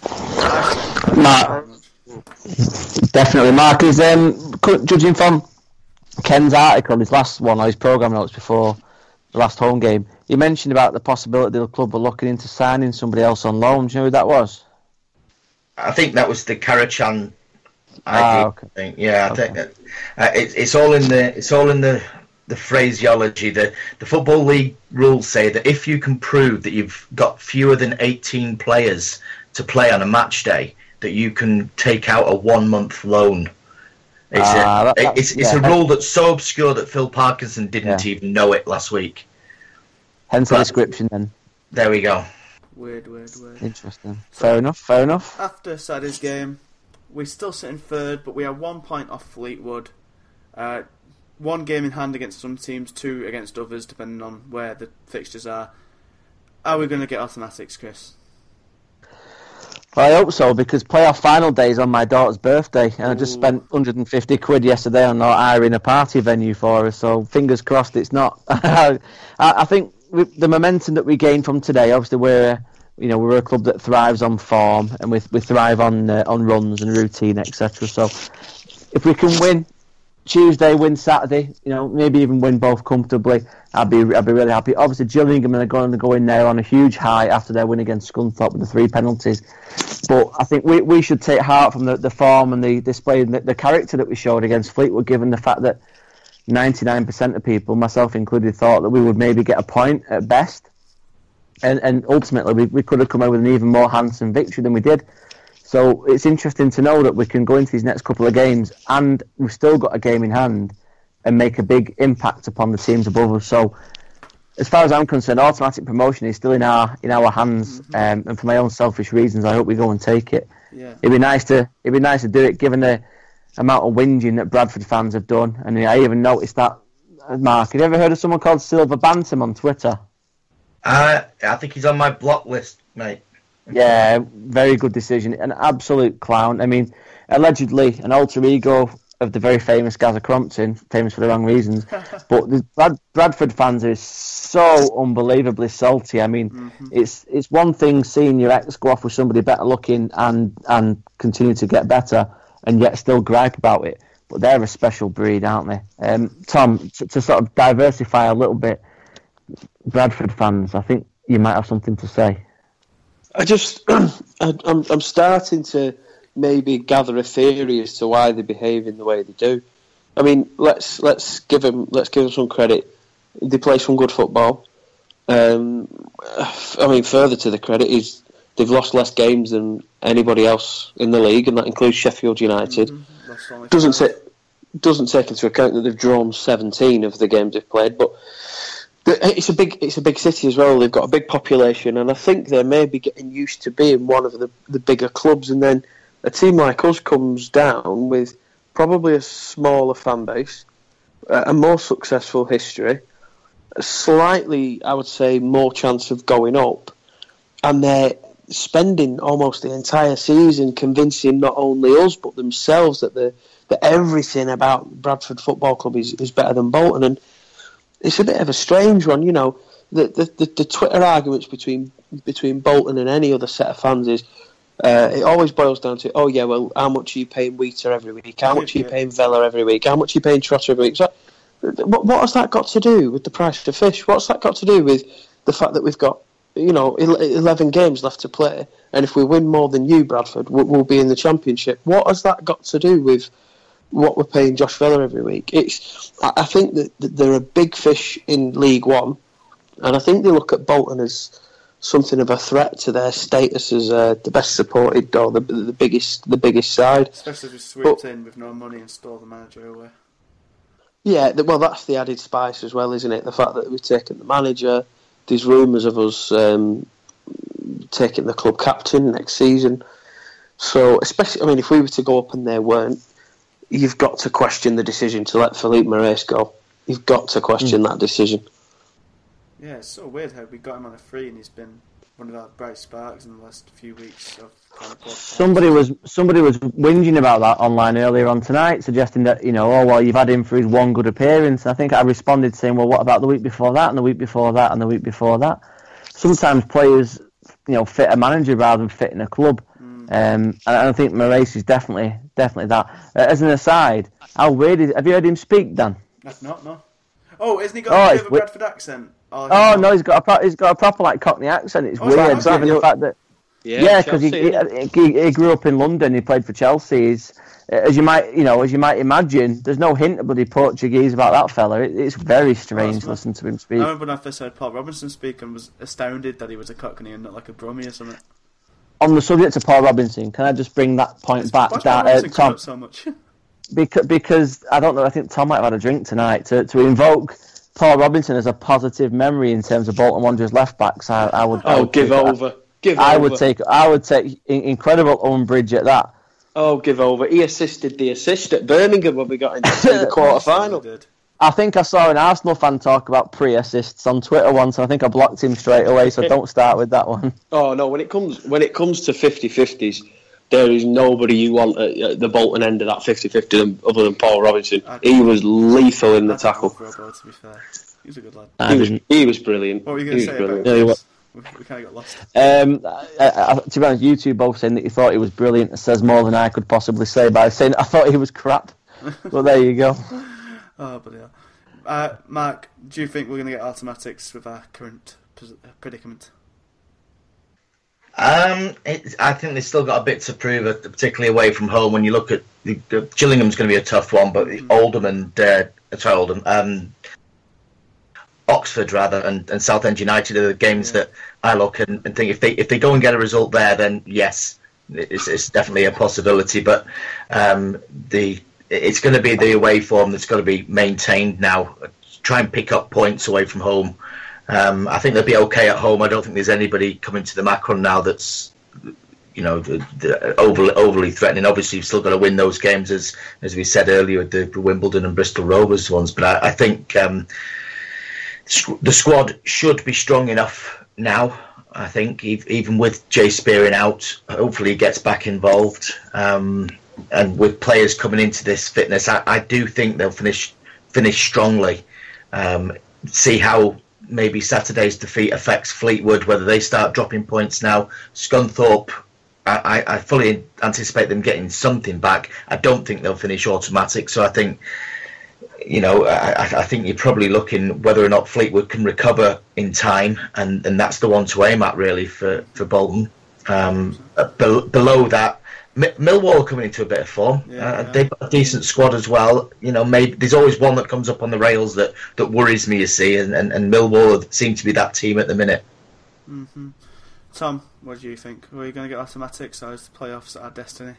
Mark, definitely, Mark is um, judging from Ken's article, his last one, or his programme notes before the last home game. He mentioned about the possibility the club were looking into signing somebody else on loan. Do you know who that was? I think that was the Karachan idea. Ah, okay. I think. Yeah, I okay. think that, uh, it, it's all in the it's all in the the phraseology. The the Football League rules say that if you can prove that you've got fewer than eighteen players to play on a match day, that you can take out a one month loan. It's, ah, a, that, that, it's, it's yeah. a rule that's so obscure that Phil Parkinson didn't yeah. even know it last week. Hence but, the description then. There we go. Weird, weird, weird. Interesting. Fair enough, fair enough. After Saturday's game, we're still sitting third, but we are one point off Fleetwood. Uh, one game in hand against some teams, two against others, depending on where the fixtures are. Are we going to get automatics, Chris? Well, I hope so, because playoff final day is on my daughter's birthday, and Ooh. I just spent one hundred fifty quid yesterday on hiring a party venue for her, so fingers crossed it's not. I, I think the momentum that we gained from today, obviously we're, you know, we're a club that thrives on form, and we we thrive on uh, on runs and routine, et cetera. So if we can win Tuesday, win Saturday, you know, maybe even win both comfortably, I'd be I'd be really happy. Obviously, Gillingham are going to go in there on a huge high after their win against Scunthorpe with the three penalties. But I think we we should take heart from the, the form and the display and the, the character that we showed against Fleetwood, given the fact that ninety-nine percent of people, myself included, thought that we would maybe get a point at best. And and ultimately, we, we could have come out with an even more handsome victory than we did. So it's interesting to know that we can go into these next couple of games and we've still got a game in hand and make a big impact upon the teams above us. So as far as I'm concerned, automatic promotion is still in our in our hands. Mm-hmm. Um, and for my own selfish reasons, I hope we go and take it. Yeah. It'd be nice to it'd be nice to do it, given the amount of whinging that Bradford fans have done. And I even noticed that. Mark, have you ever heard of someone called Silver Bantam on Twitter? Uh, I think he's on my block list, mate. Yeah, very good decision. An absolute clown. I mean, allegedly an alter ego of the very famous Gaza Crompton, famous for the wrong reasons. But the Brad- Bradford fans are so unbelievably salty. I mean, mm-hmm. it's it's one thing seeing your ex go off with somebody better looking and, and continue to get better, and yet still gripe about it. But they're a special breed, aren't they? Um, Tom, to, to sort of diversify a little bit, Bradford fans, I think you might have something to say. I just, I'm, I'm starting to maybe gather a theory as to why they behave in the way they do. I mean, let's let's give them let's give them some credit. They play some good football. Um, I mean, further to the credit is they've lost less games than anybody else in the league, and that includes Sheffield United. Mm-hmm. Doesn't take doesn't take into account that they've drawn seventeen of the games they've played, but it's a big it's a big city as well. They've got a big population, and I think they're maybe getting used to being one of the, the bigger clubs. And then a team like us comes down with probably a smaller fan base, a more successful history, a slightly, I would say, more chance of going up, and they're spending almost the entire season convincing not only us but themselves that the that everything about Bradford Football Club is, is better than Bolton. And it's a bit of a strange one, you know. The the, the, the Twitter arguments between between Bolton and any other set of fans is uh, it always boils down to, oh yeah, well, how much are you paying Wheater every week? How much are you paying Vella every week? How much are you paying Trotter every week? So, what, what has that got to do with the price of fish? What's that got to do with the fact that we've got, you know, eleven games left to play, and if we win more than you, Bradford, we'll be in the Championship? What has that got to do with what we're paying Josh Vella every week? It's, I think that they're a big fish in League One, and I think they look at Bolton as something of a threat to their status as uh, the best supported or the, the biggest the biggest side. Especially if we swooped in with no money and stole the manager away. Yeah, well, that's the added spice as well, isn't it? The fact that we've taken the manager. There's rumours of us um, taking the club captain next season. So, especially, I mean, if we were to go up and they weren't, you've got to question the decision to let Philippe Moraes go. You've got to question mm. that decision. Yeah, it's so weird how we got him on a free and he's been one of our bright sparks in the last few weeks of kind of somebody was somebody was whinging about that online earlier on tonight, suggesting that, you know, oh well, you've had him for his one good appearance. I think I responded saying, well, what about the week before that and the week before that and the week before that? Sometimes players, you know, fit a manager rather than fit in a club. Mm. Um, and I think Moraes is definitely definitely that. Uh, as an aside, how weird is? Have you heard him speak, Dan? That's not no. Oh, isn't he got oh, a bit of a Bradford accent? Oh, oh no, he's got a pro- he's got a proper like Cockney accent. It's oh, weird, given the fact that yeah, because yeah, he, he he grew up in London. He played for Chelsea. He's, as you might you know as you might imagine, there's no hint of bloody Portuguese about that fella. It, it's very strange oh, listening to him speak. I remember when I first heard Paul Robinson speak and was astounded that he was a Cockney and not like a Brummie or something. On the subject of Paul Robinson, can I just bring that point it's, back? Why that uh, Tom, so much? because because I don't know. I think Tom might have had a drink tonight to to invoke Paul Robinson as a positive memory in terms of Bolton Wanderers left backs. I, I would. Oh, I would give over. That. Give I over. would take. I would take incredible umbrage at that. Oh, give over. He assisted the assist at Birmingham when we got into the quarter final. I think I saw an Arsenal fan talk about pre-assists on Twitter once, and I think I blocked him straight away. So don't start with that one. Oh no! When it comes when it comes to fifty-fifties, there is nobody you want at the Bolton end of that fifty-fifty other than Paul Robinson. He was lethal in the tackle. To be fair. He was a good lad. He was, he was brilliant. What were you going to say brilliant. about yeah, we, we kind of got lost. Um, I, I, to be honest, you two both saying that you thought he was brilliant. It says more than I could possibly say by saying I thought he was crap. Well, there you go. Oh, but yeah. Uh, Mark, do you think we're going to get automatics with our current predicament? Um, it, I think they've still got a bit to prove, particularly away from home. When you look at the, the Gillingham's going to be a tough one, but mm. Oldham and uh, sorry, Oldham. Um, Oxford rather and, and Southend United are the games yeah. that I look and, and think if they if they go and get a result there, then yes, it's, it's definitely a possibility. But um, the it's going to be the away form that's got to be maintained now. Try and pick up points away from home Um, I think they'll be okay at home. I don't think there's anybody coming to the Macron now that's, you know, the, the overly, overly threatening. Obviously, you've still got to win those games, as as we said earlier, the, the Wimbledon and Bristol Rovers ones. But I, I think um, the squad should be strong enough now. I think even with Jay Spearing out, hopefully he gets back involved. Um, and with players coming into this fitness, I, I do think they'll finish finish strongly. Um, see how maybe Saturday's defeat affects Fleetwood, whether they start dropping points now. Scunthorpe, I, I fully anticipate them getting something back. I don't think they'll finish automatic, so I think, you know, I, I think you're probably looking whether or not Fleetwood can recover in time, and, and that's the one to aim at really for, for Bolton. Um, be, below that, Millwall are coming into a bit of form. Yeah, uh, yeah. They've got a decent squad as well. You know, maybe there's always one that comes up on the rails that, that worries me, you see, and, and, and Millwall seem to be that team at the minute. Mm-hmm. Tom, what do you think? Are we going to get automatics, or is the playoffs our destiny?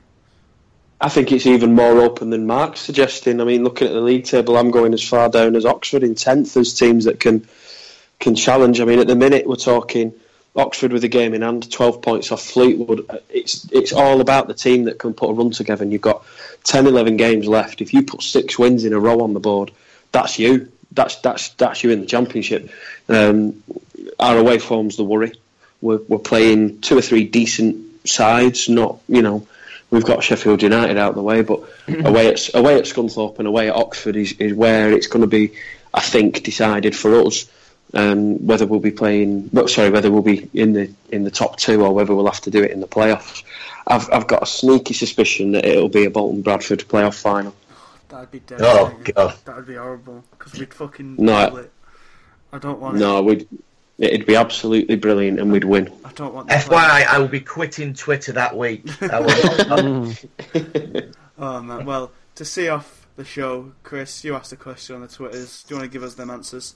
I think it's even more open than Mark's suggesting. I mean, looking at the league table, I'm going as far down as Oxford in tenth as teams that can can challenge. I mean, at the minute, we're talking Oxford with a game in hand, twelve points off Fleetwood. It's it's all about the team that can put a run together, and you've got ten, eleven games left. If you put six wins in a row on the board, that's you. That's that's that's you in the championship. Um, our away form's the worry. We're we're playing two or three decent sides. Not you know, we've got Sheffield United out of the way, but away at away at Scunthorpe and away at Oxford is, is where it's going to be, I think, decided for us. Um, whether we'll be playing, well, sorry, whether we'll be in the in the top two or whether we'll have to do it in the playoffs. I've I've got a sneaky suspicion that it'll be a Bolton Bradford playoff final. That'd be devastating. Oh, God. That'd be horrible, because we'd fucking No. kill it. I don't want No, it. we'd it'd be absolutely brilliant and we'd win. I don't want the F Y I, I will be quitting Twitter that week. I will. Oh man, well, to see off the show, Chris, you asked a question on the Twitters. Do you want to give us them answers?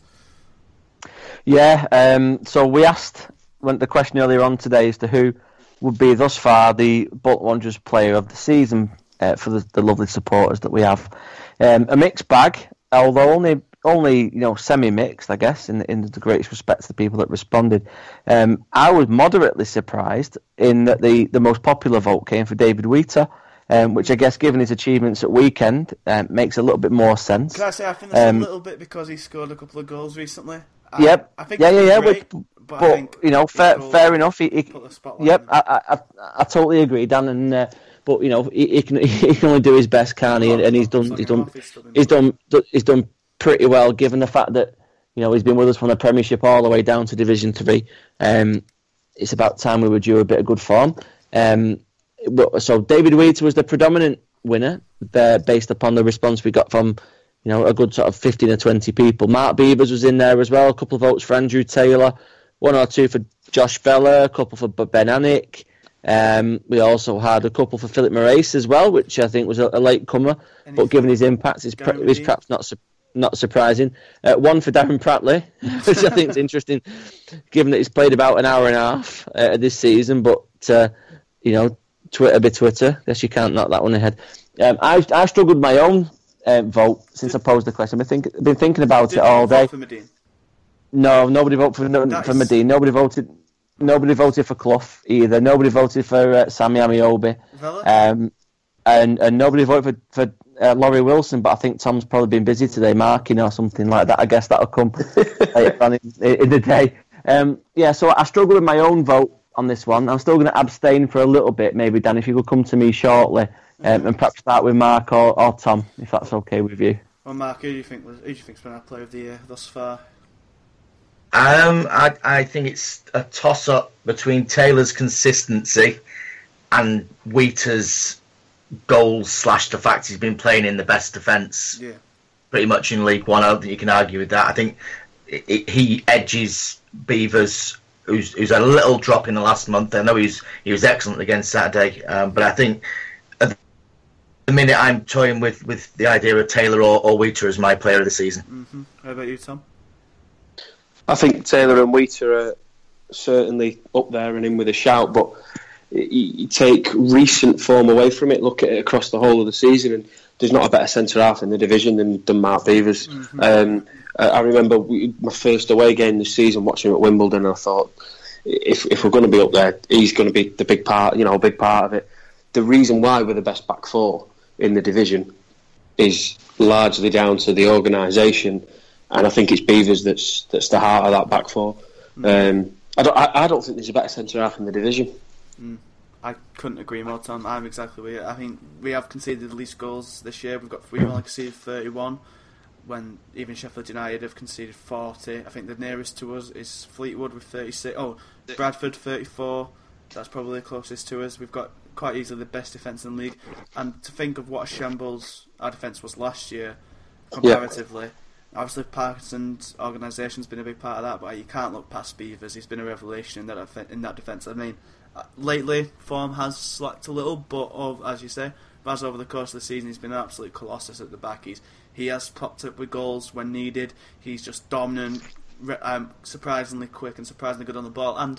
Yeah, um, so we asked, went the question earlier on today as to who would be thus far the Bolton Wanderers player of the season uh, for the, the lovely supporters that we have. Um, a mixed bag, although only only you know semi-mixed, I guess, in, in the greatest respect to the people that responded. Um, I was moderately surprised in that the, the most popular vote came for David Wheater, um, which I guess, given his achievements at weekend, um, makes a little bit more sense. Can I say I think that's Um, a little bit because he scored a couple of goals recently. I, Yep. I think yeah, he's yeah, been yeah. great, Which, but, but I think you know, his fair, goals fair enough. He, he, put the spotlight yep, on him. I, I, I totally agree, Dan. And uh, but you know, he, he can he can only do his best, can't he? And, and he's done he's done he's done he's done pretty well, given the fact that you know he's been with us from the Premiership all the way down to Division Three. Um, it's about time we were due a bit of good form. Um, but, so David Wheater was the predominant winner, uh, based upon the response we got from, you know, a good sort of fifteen or twenty people. Mark Beavers was in there as well. A couple of votes for Andrew Taylor, one or two for Josh Bella, a couple for Ben Anick. Um, we also had a couple for Philip Moraes as well, which I think was a, a late comer. Any But given his impact, it's, Gary pre- it's Medine? perhaps not su- not surprising. Uh, one for Darren Pratley, which I think is interesting, given that he's played about an hour and a half uh, this season. But uh, you know, Twitter be Twitter. Guess you can't knock that one ahead. Um, I've I've struggled with my own um, vote since I posed the question. I've been, think, been thinking about Did it you all vote day. for Medine? No, nobody voted for no, That for is- Medine. Nobody voted. Nobody voted for Clough either. Nobody voted for uh, Sammy Amiobi, Vela? um, and and nobody voted for for uh, Laurie Wilson. But I think Tom's probably been busy today, marking or something like that. I guess that'll come later on in, in the day. Um, yeah, so I struggle with my own vote on this one. I'm still going to abstain for a little bit. Maybe Dan, if you could come to me shortly, um, and perhaps start with Mark or, or Tom, if that's okay with you. Well, Mark, who do you think was who do you think's been our player of the year thus far? Um, I, I think it's a toss-up between Taylor's consistency and Wheater's goals slash the fact he's been playing in the best defence Yeah. pretty much in League One. I don't think you can argue with that. I think it, it, he edges Beavers, who's, who's a little drop in the last month. I know he was, he was excellent against Saturday, um, but I think at the minute I'm toying with, with the idea of Taylor or, or Wheater as my player of the season. Mm-hmm. How about you, Tom? I think Taylor and Wheater are certainly up there and in with a shout, but you take recent form away from it, look at it across the whole of the season, and there's not a better centre half in the division than, than Mark Beevers. Mm-hmm. Um, I remember we, my first away game this season, watching him at Wimbledon, and I thought, if if we're going to be up there, he's going to be the big part, you know, a big part of it. The reason why we're the best back four in the division is largely down to the organisation, and I think it's Beevers that's that's the heart of that back four. Mm. Um, I don't I, I don't think there's a better centre half in the division. Mm. I couldn't agree more, Tom. I'm exactly with you. I think we have conceded the least goals this year. We've got we've only conceded thirty-one, when even Sheffield United have conceded forty. I think the nearest to us is Fleetwood with thirty-six. Oh, Bradford thirty-four. That's probably the closest to us. We've got quite easily the best defence in the league. And to think of what a shambles our defence was last year, comparatively. Yeah. Obviously, Parkinson's organisation's been a big part of that, but you can't look past Beevers. He's been a revelation in that in that defence. I mean, lately form has slacked a little, but of, as you say, as over the course of the season, he's been an absolute colossus at the back. He's he has popped up with goals when needed. He's just dominant, um, surprisingly quick and surprisingly good on the ball. And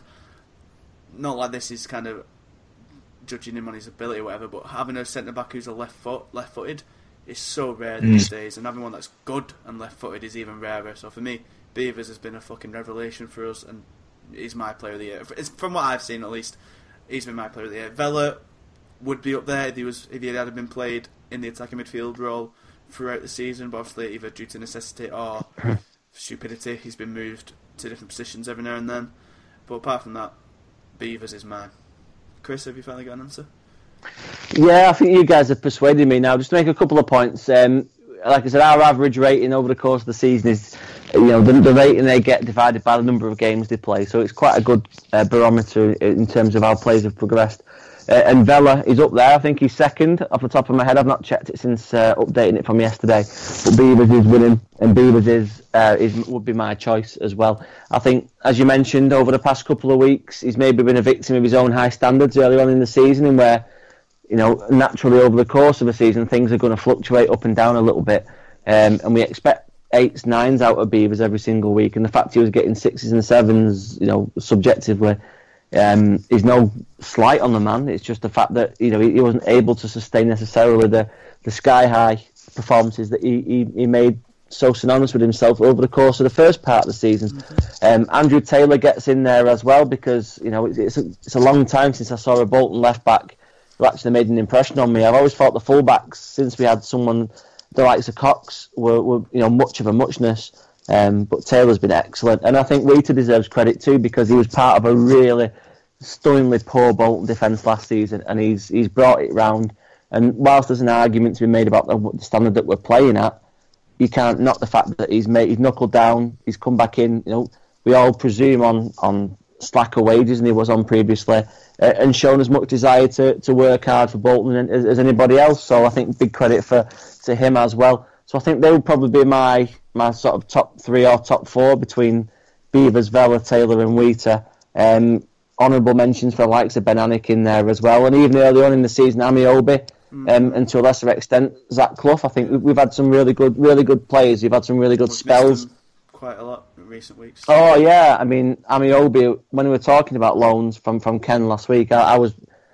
not like this is kind of judging him on his ability or whatever, but having a centre back who's a left foot, left footed, is so rare mm. these days. And having one that's good and left footed is even rarer. So for me, Beevers has been a fucking revelation for us, and he's my player of the year. It's, from what I've seen, at least, he's been my player of the year. Vela would be up there if he was if he had been played in the attacking midfield role throughout the season, but obviously either due to necessity or stupidity, he's been moved to different positions every now and then. But apart from that, Beevers is mine. Chris, have you finally got an answer? Yeah, I think you guys have persuaded me now. Just to make a couple of points. Um, like I said, our average rating over the course of the season is, you know, the, the rating they get divided by the number of games they play. So it's quite a good uh, barometer in terms of how players have progressed. Uh, and Vela is up there. I think he's second off the top of my head. I've not checked it since uh, updating it from yesterday. But Beevers is winning, and Beevers is, uh, is would be my choice as well. I think, as you mentioned, over the past couple of weeks, he's maybe been a victim of his own high standards early on in the season, and where, you know, naturally over the course of a season, things are going to fluctuate up and down a little bit. Um, and we expect eights, nines out of Beevers every single week. And the fact he was getting sixes and sevens, you know, subjectively, um, is no slight on the man. It's just the fact that, you know, he, he wasn't able to sustain necessarily the, the sky-high performances that he, he, he made so synonymous with himself over the course of the first part of the season. Um, Andrew Taylor gets in there as well because, you know, it's, it's, a, it's a long time since I saw a Bolton left-back who actually made an impression on me. I've always thought the full-backs, since we had someone the likes of Cox, were, were you know, much of a muchness. Um, but Taylor's been excellent, and I think Wheater deserves credit too because he was part of a really stunningly poor Bolton defence last season, and he's he's brought it round. And whilst there's an argument to be made about the, the standard that we're playing at, you can't knock the fact that he's made he's knuckled down, he's come back in. You know, we all presume on on slacker wages, and he was on previously, uh, and shown as much desire to, to work hard for Bolton as, as anybody else. So I think big credit for to him as well. So I think they would probably be my my sort of top three or top four between Beevers, Vela, Taylor and Wheater. Um, honourable mentions for the likes of Ben Anick in there as well. And even early on in the season, Amiobi, mm. um, and to a lesser extent, Zach Clough. I think we've had some really good really good players. We've had some really good We've spells. Quite a lot in recent weeks. Oh, yeah. I mean, Amiobi, when we were talking about loans from, from Ken last week, I, I was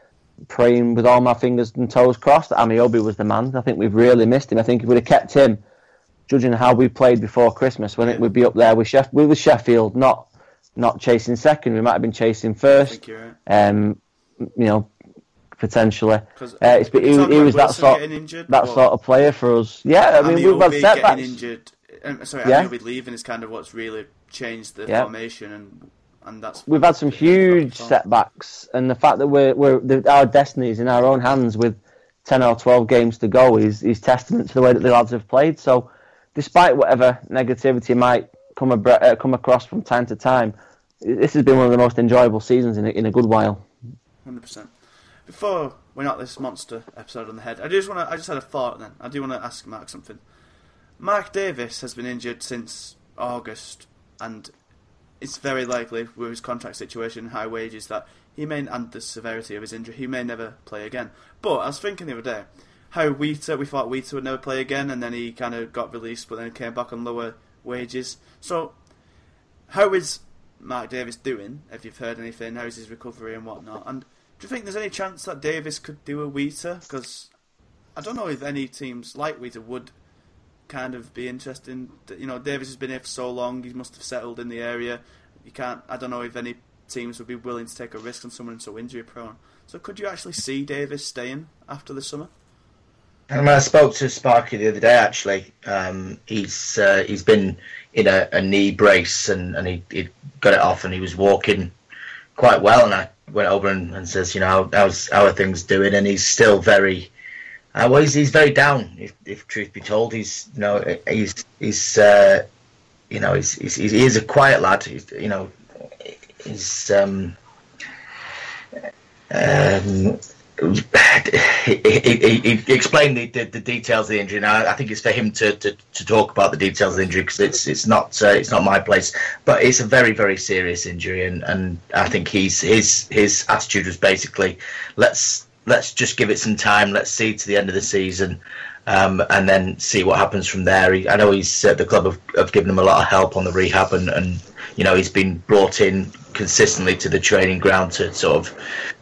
praying with all my fingers and toes crossed that Amiobi was the man. I think we've really missed him. I think if we'd have kept him, judging how we played before Christmas, when yeah. it would be up there with Sheff- with Sheffield, not not chasing second. We might have been chasing first. I think you're right. Um, you know, potentially. Uh, it's, he, he was that sort injured, that sort of player for us. Yeah, I mean, we've had setbacks. Getting injured. Um, sorry, yeah. Amiobi leaving is kind of what's really changed the yeah. formation, and and that's we've had some huge setbacks, and the fact that we're we're the, our destiny is in our own hands with ten or twelve games to go is is testament to the way that the lads have played. So, despite whatever negativity might come abra- uh, come across from time to time, this has been one of the most enjoyable seasons in a, in a good while. one hundred percent. Before we knock this monster episode on the head, I just want to. I just had a thought. Then I do want to ask Mark something. Mark Davis has been injured since August, and it's very likely with his contract situation, high wages, that he may, and the severity of his injury, he may never play again. But I was thinking the other day, how Wheater, we thought Wheater would never play again, and then he kind of got released, but then came back on lower wages. So, how is Mark Davis doing? If you've heard anything, how is his recovery and whatnot? And you think there's any chance that Davis could do a Wheater? Because I don't know if any teams like Wheater would kind of be interested in. You know, Davis has been here for so long; he must have settled in the area. You can't. I don't know if any teams would be willing to take a risk on someone so injury prone. So could you actually see Davis staying after the summer? Um, I spoke to Sparky the other day. Actually, um, he's uh, he's been in a, a knee brace and, and he he got it off and he was walking quite well. And I went over and, and says, you know, how's how are things doing? And he's still very. Uh, well, he's, he's very down. If, if truth be told, he's you know he's he's uh, you know he's, he's he is a quiet lad. He's, you know, he's um, um, he, he, he, he explained the, the, the details of the injury. Now, I think it's for him to, to, to talk about the details of the injury because it's it's not uh, it's not my place. But it's a very very serious injury, and, and I think he's his his attitude was basically let's. Let's just give it some time. Let's see to the end of the season, um, and then see what happens from there. He, I know he's uh, the club have, have given him a lot of help on the rehab, and, and you know he's been brought in consistently to the training ground to sort of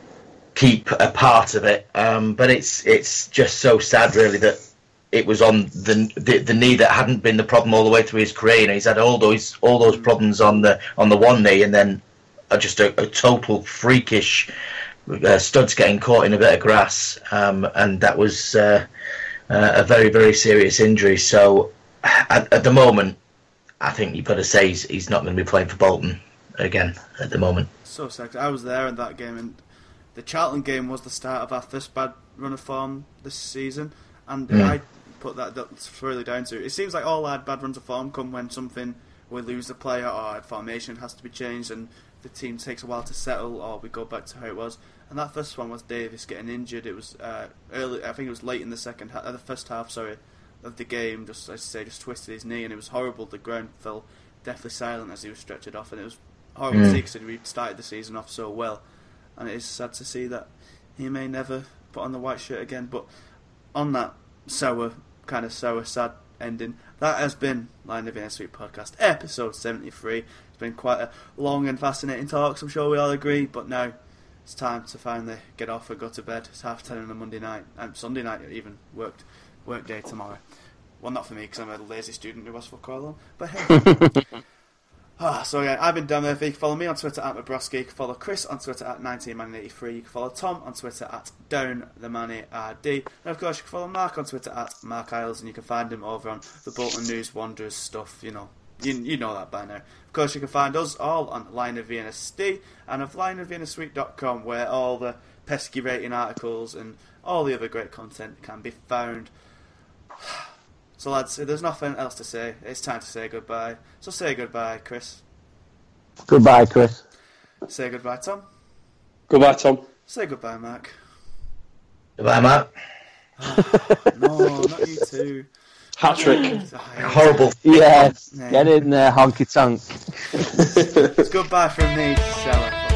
keep a part of it. Um, but it's it's just so sad, really, that it was on the, the the knee that hadn't been the problem all the way through his career. You know, he's had all those all those problems on the on the one knee, and then uh, just a, a total freakish. Uh, studs getting caught in a bit of grass, um, and that was uh, uh, a very, very serious injury. So, at, at the moment, I think you've got to say he's, he's not going to be playing for Bolton again at the moment. So sad. I was there in that game, and the Charlton game was the start of our first bad run of form this season, and mm. I put that that's really down to it. It seems like all our bad runs of form come when something we lose a player or our formation has to be changed, and the team takes a while to settle, or we go back to how it was. And that first one was Davis getting injured. It was uh, early. I think it was late in the second, ha- the first half. Sorry, of the game. Just as I say, just twisted his knee, and it was horrible. The ground fell deathly silent as he was stretchered off, and it was horrible mm. to see because we started the season off so well. And it is sad to see that he may never put on the white shirt again. But on that sour, kind of sour, sad ending, that has been Line of Vienna Suite Podcast, episode seventy-three. It's been quite a long and fascinating talk, I'm sure we all agree, but now it's time to finally get off and go to bed. It's half ten on a Monday night, and Sunday night even, worked work day tomorrow. Well, not for me, because I'm a lazy student who was for quite long, but hey. Ah, so yeah, I've been Dan Murphy. You can follow me on Twitter at Mabrowski. You can follow Chris on Twitter at nineteen man eighty-three. You can follow Tom on Twitter at Down the Manny R D. And of course, you can follow Mark on Twitter at Mark Isles, and you can find him over on the Bolton News Wanderers stuff. You know, you you know that by now. Of course, you can find us all on Line of Vienna St and of line of vienna suite dot com, where all the pesky rating articles and all the other great content can be found. So lads, if there's nothing else to say, it's time to say goodbye. So say goodbye, Chris. Goodbye, Chris. Say goodbye, Tom. Goodbye, Tom. Say goodbye, Mark. Goodbye, Mark. No, not you too. Hat trick. Horrible. Yes, yeah. Get in there, honky tonk. It's goodbye from me, Stella.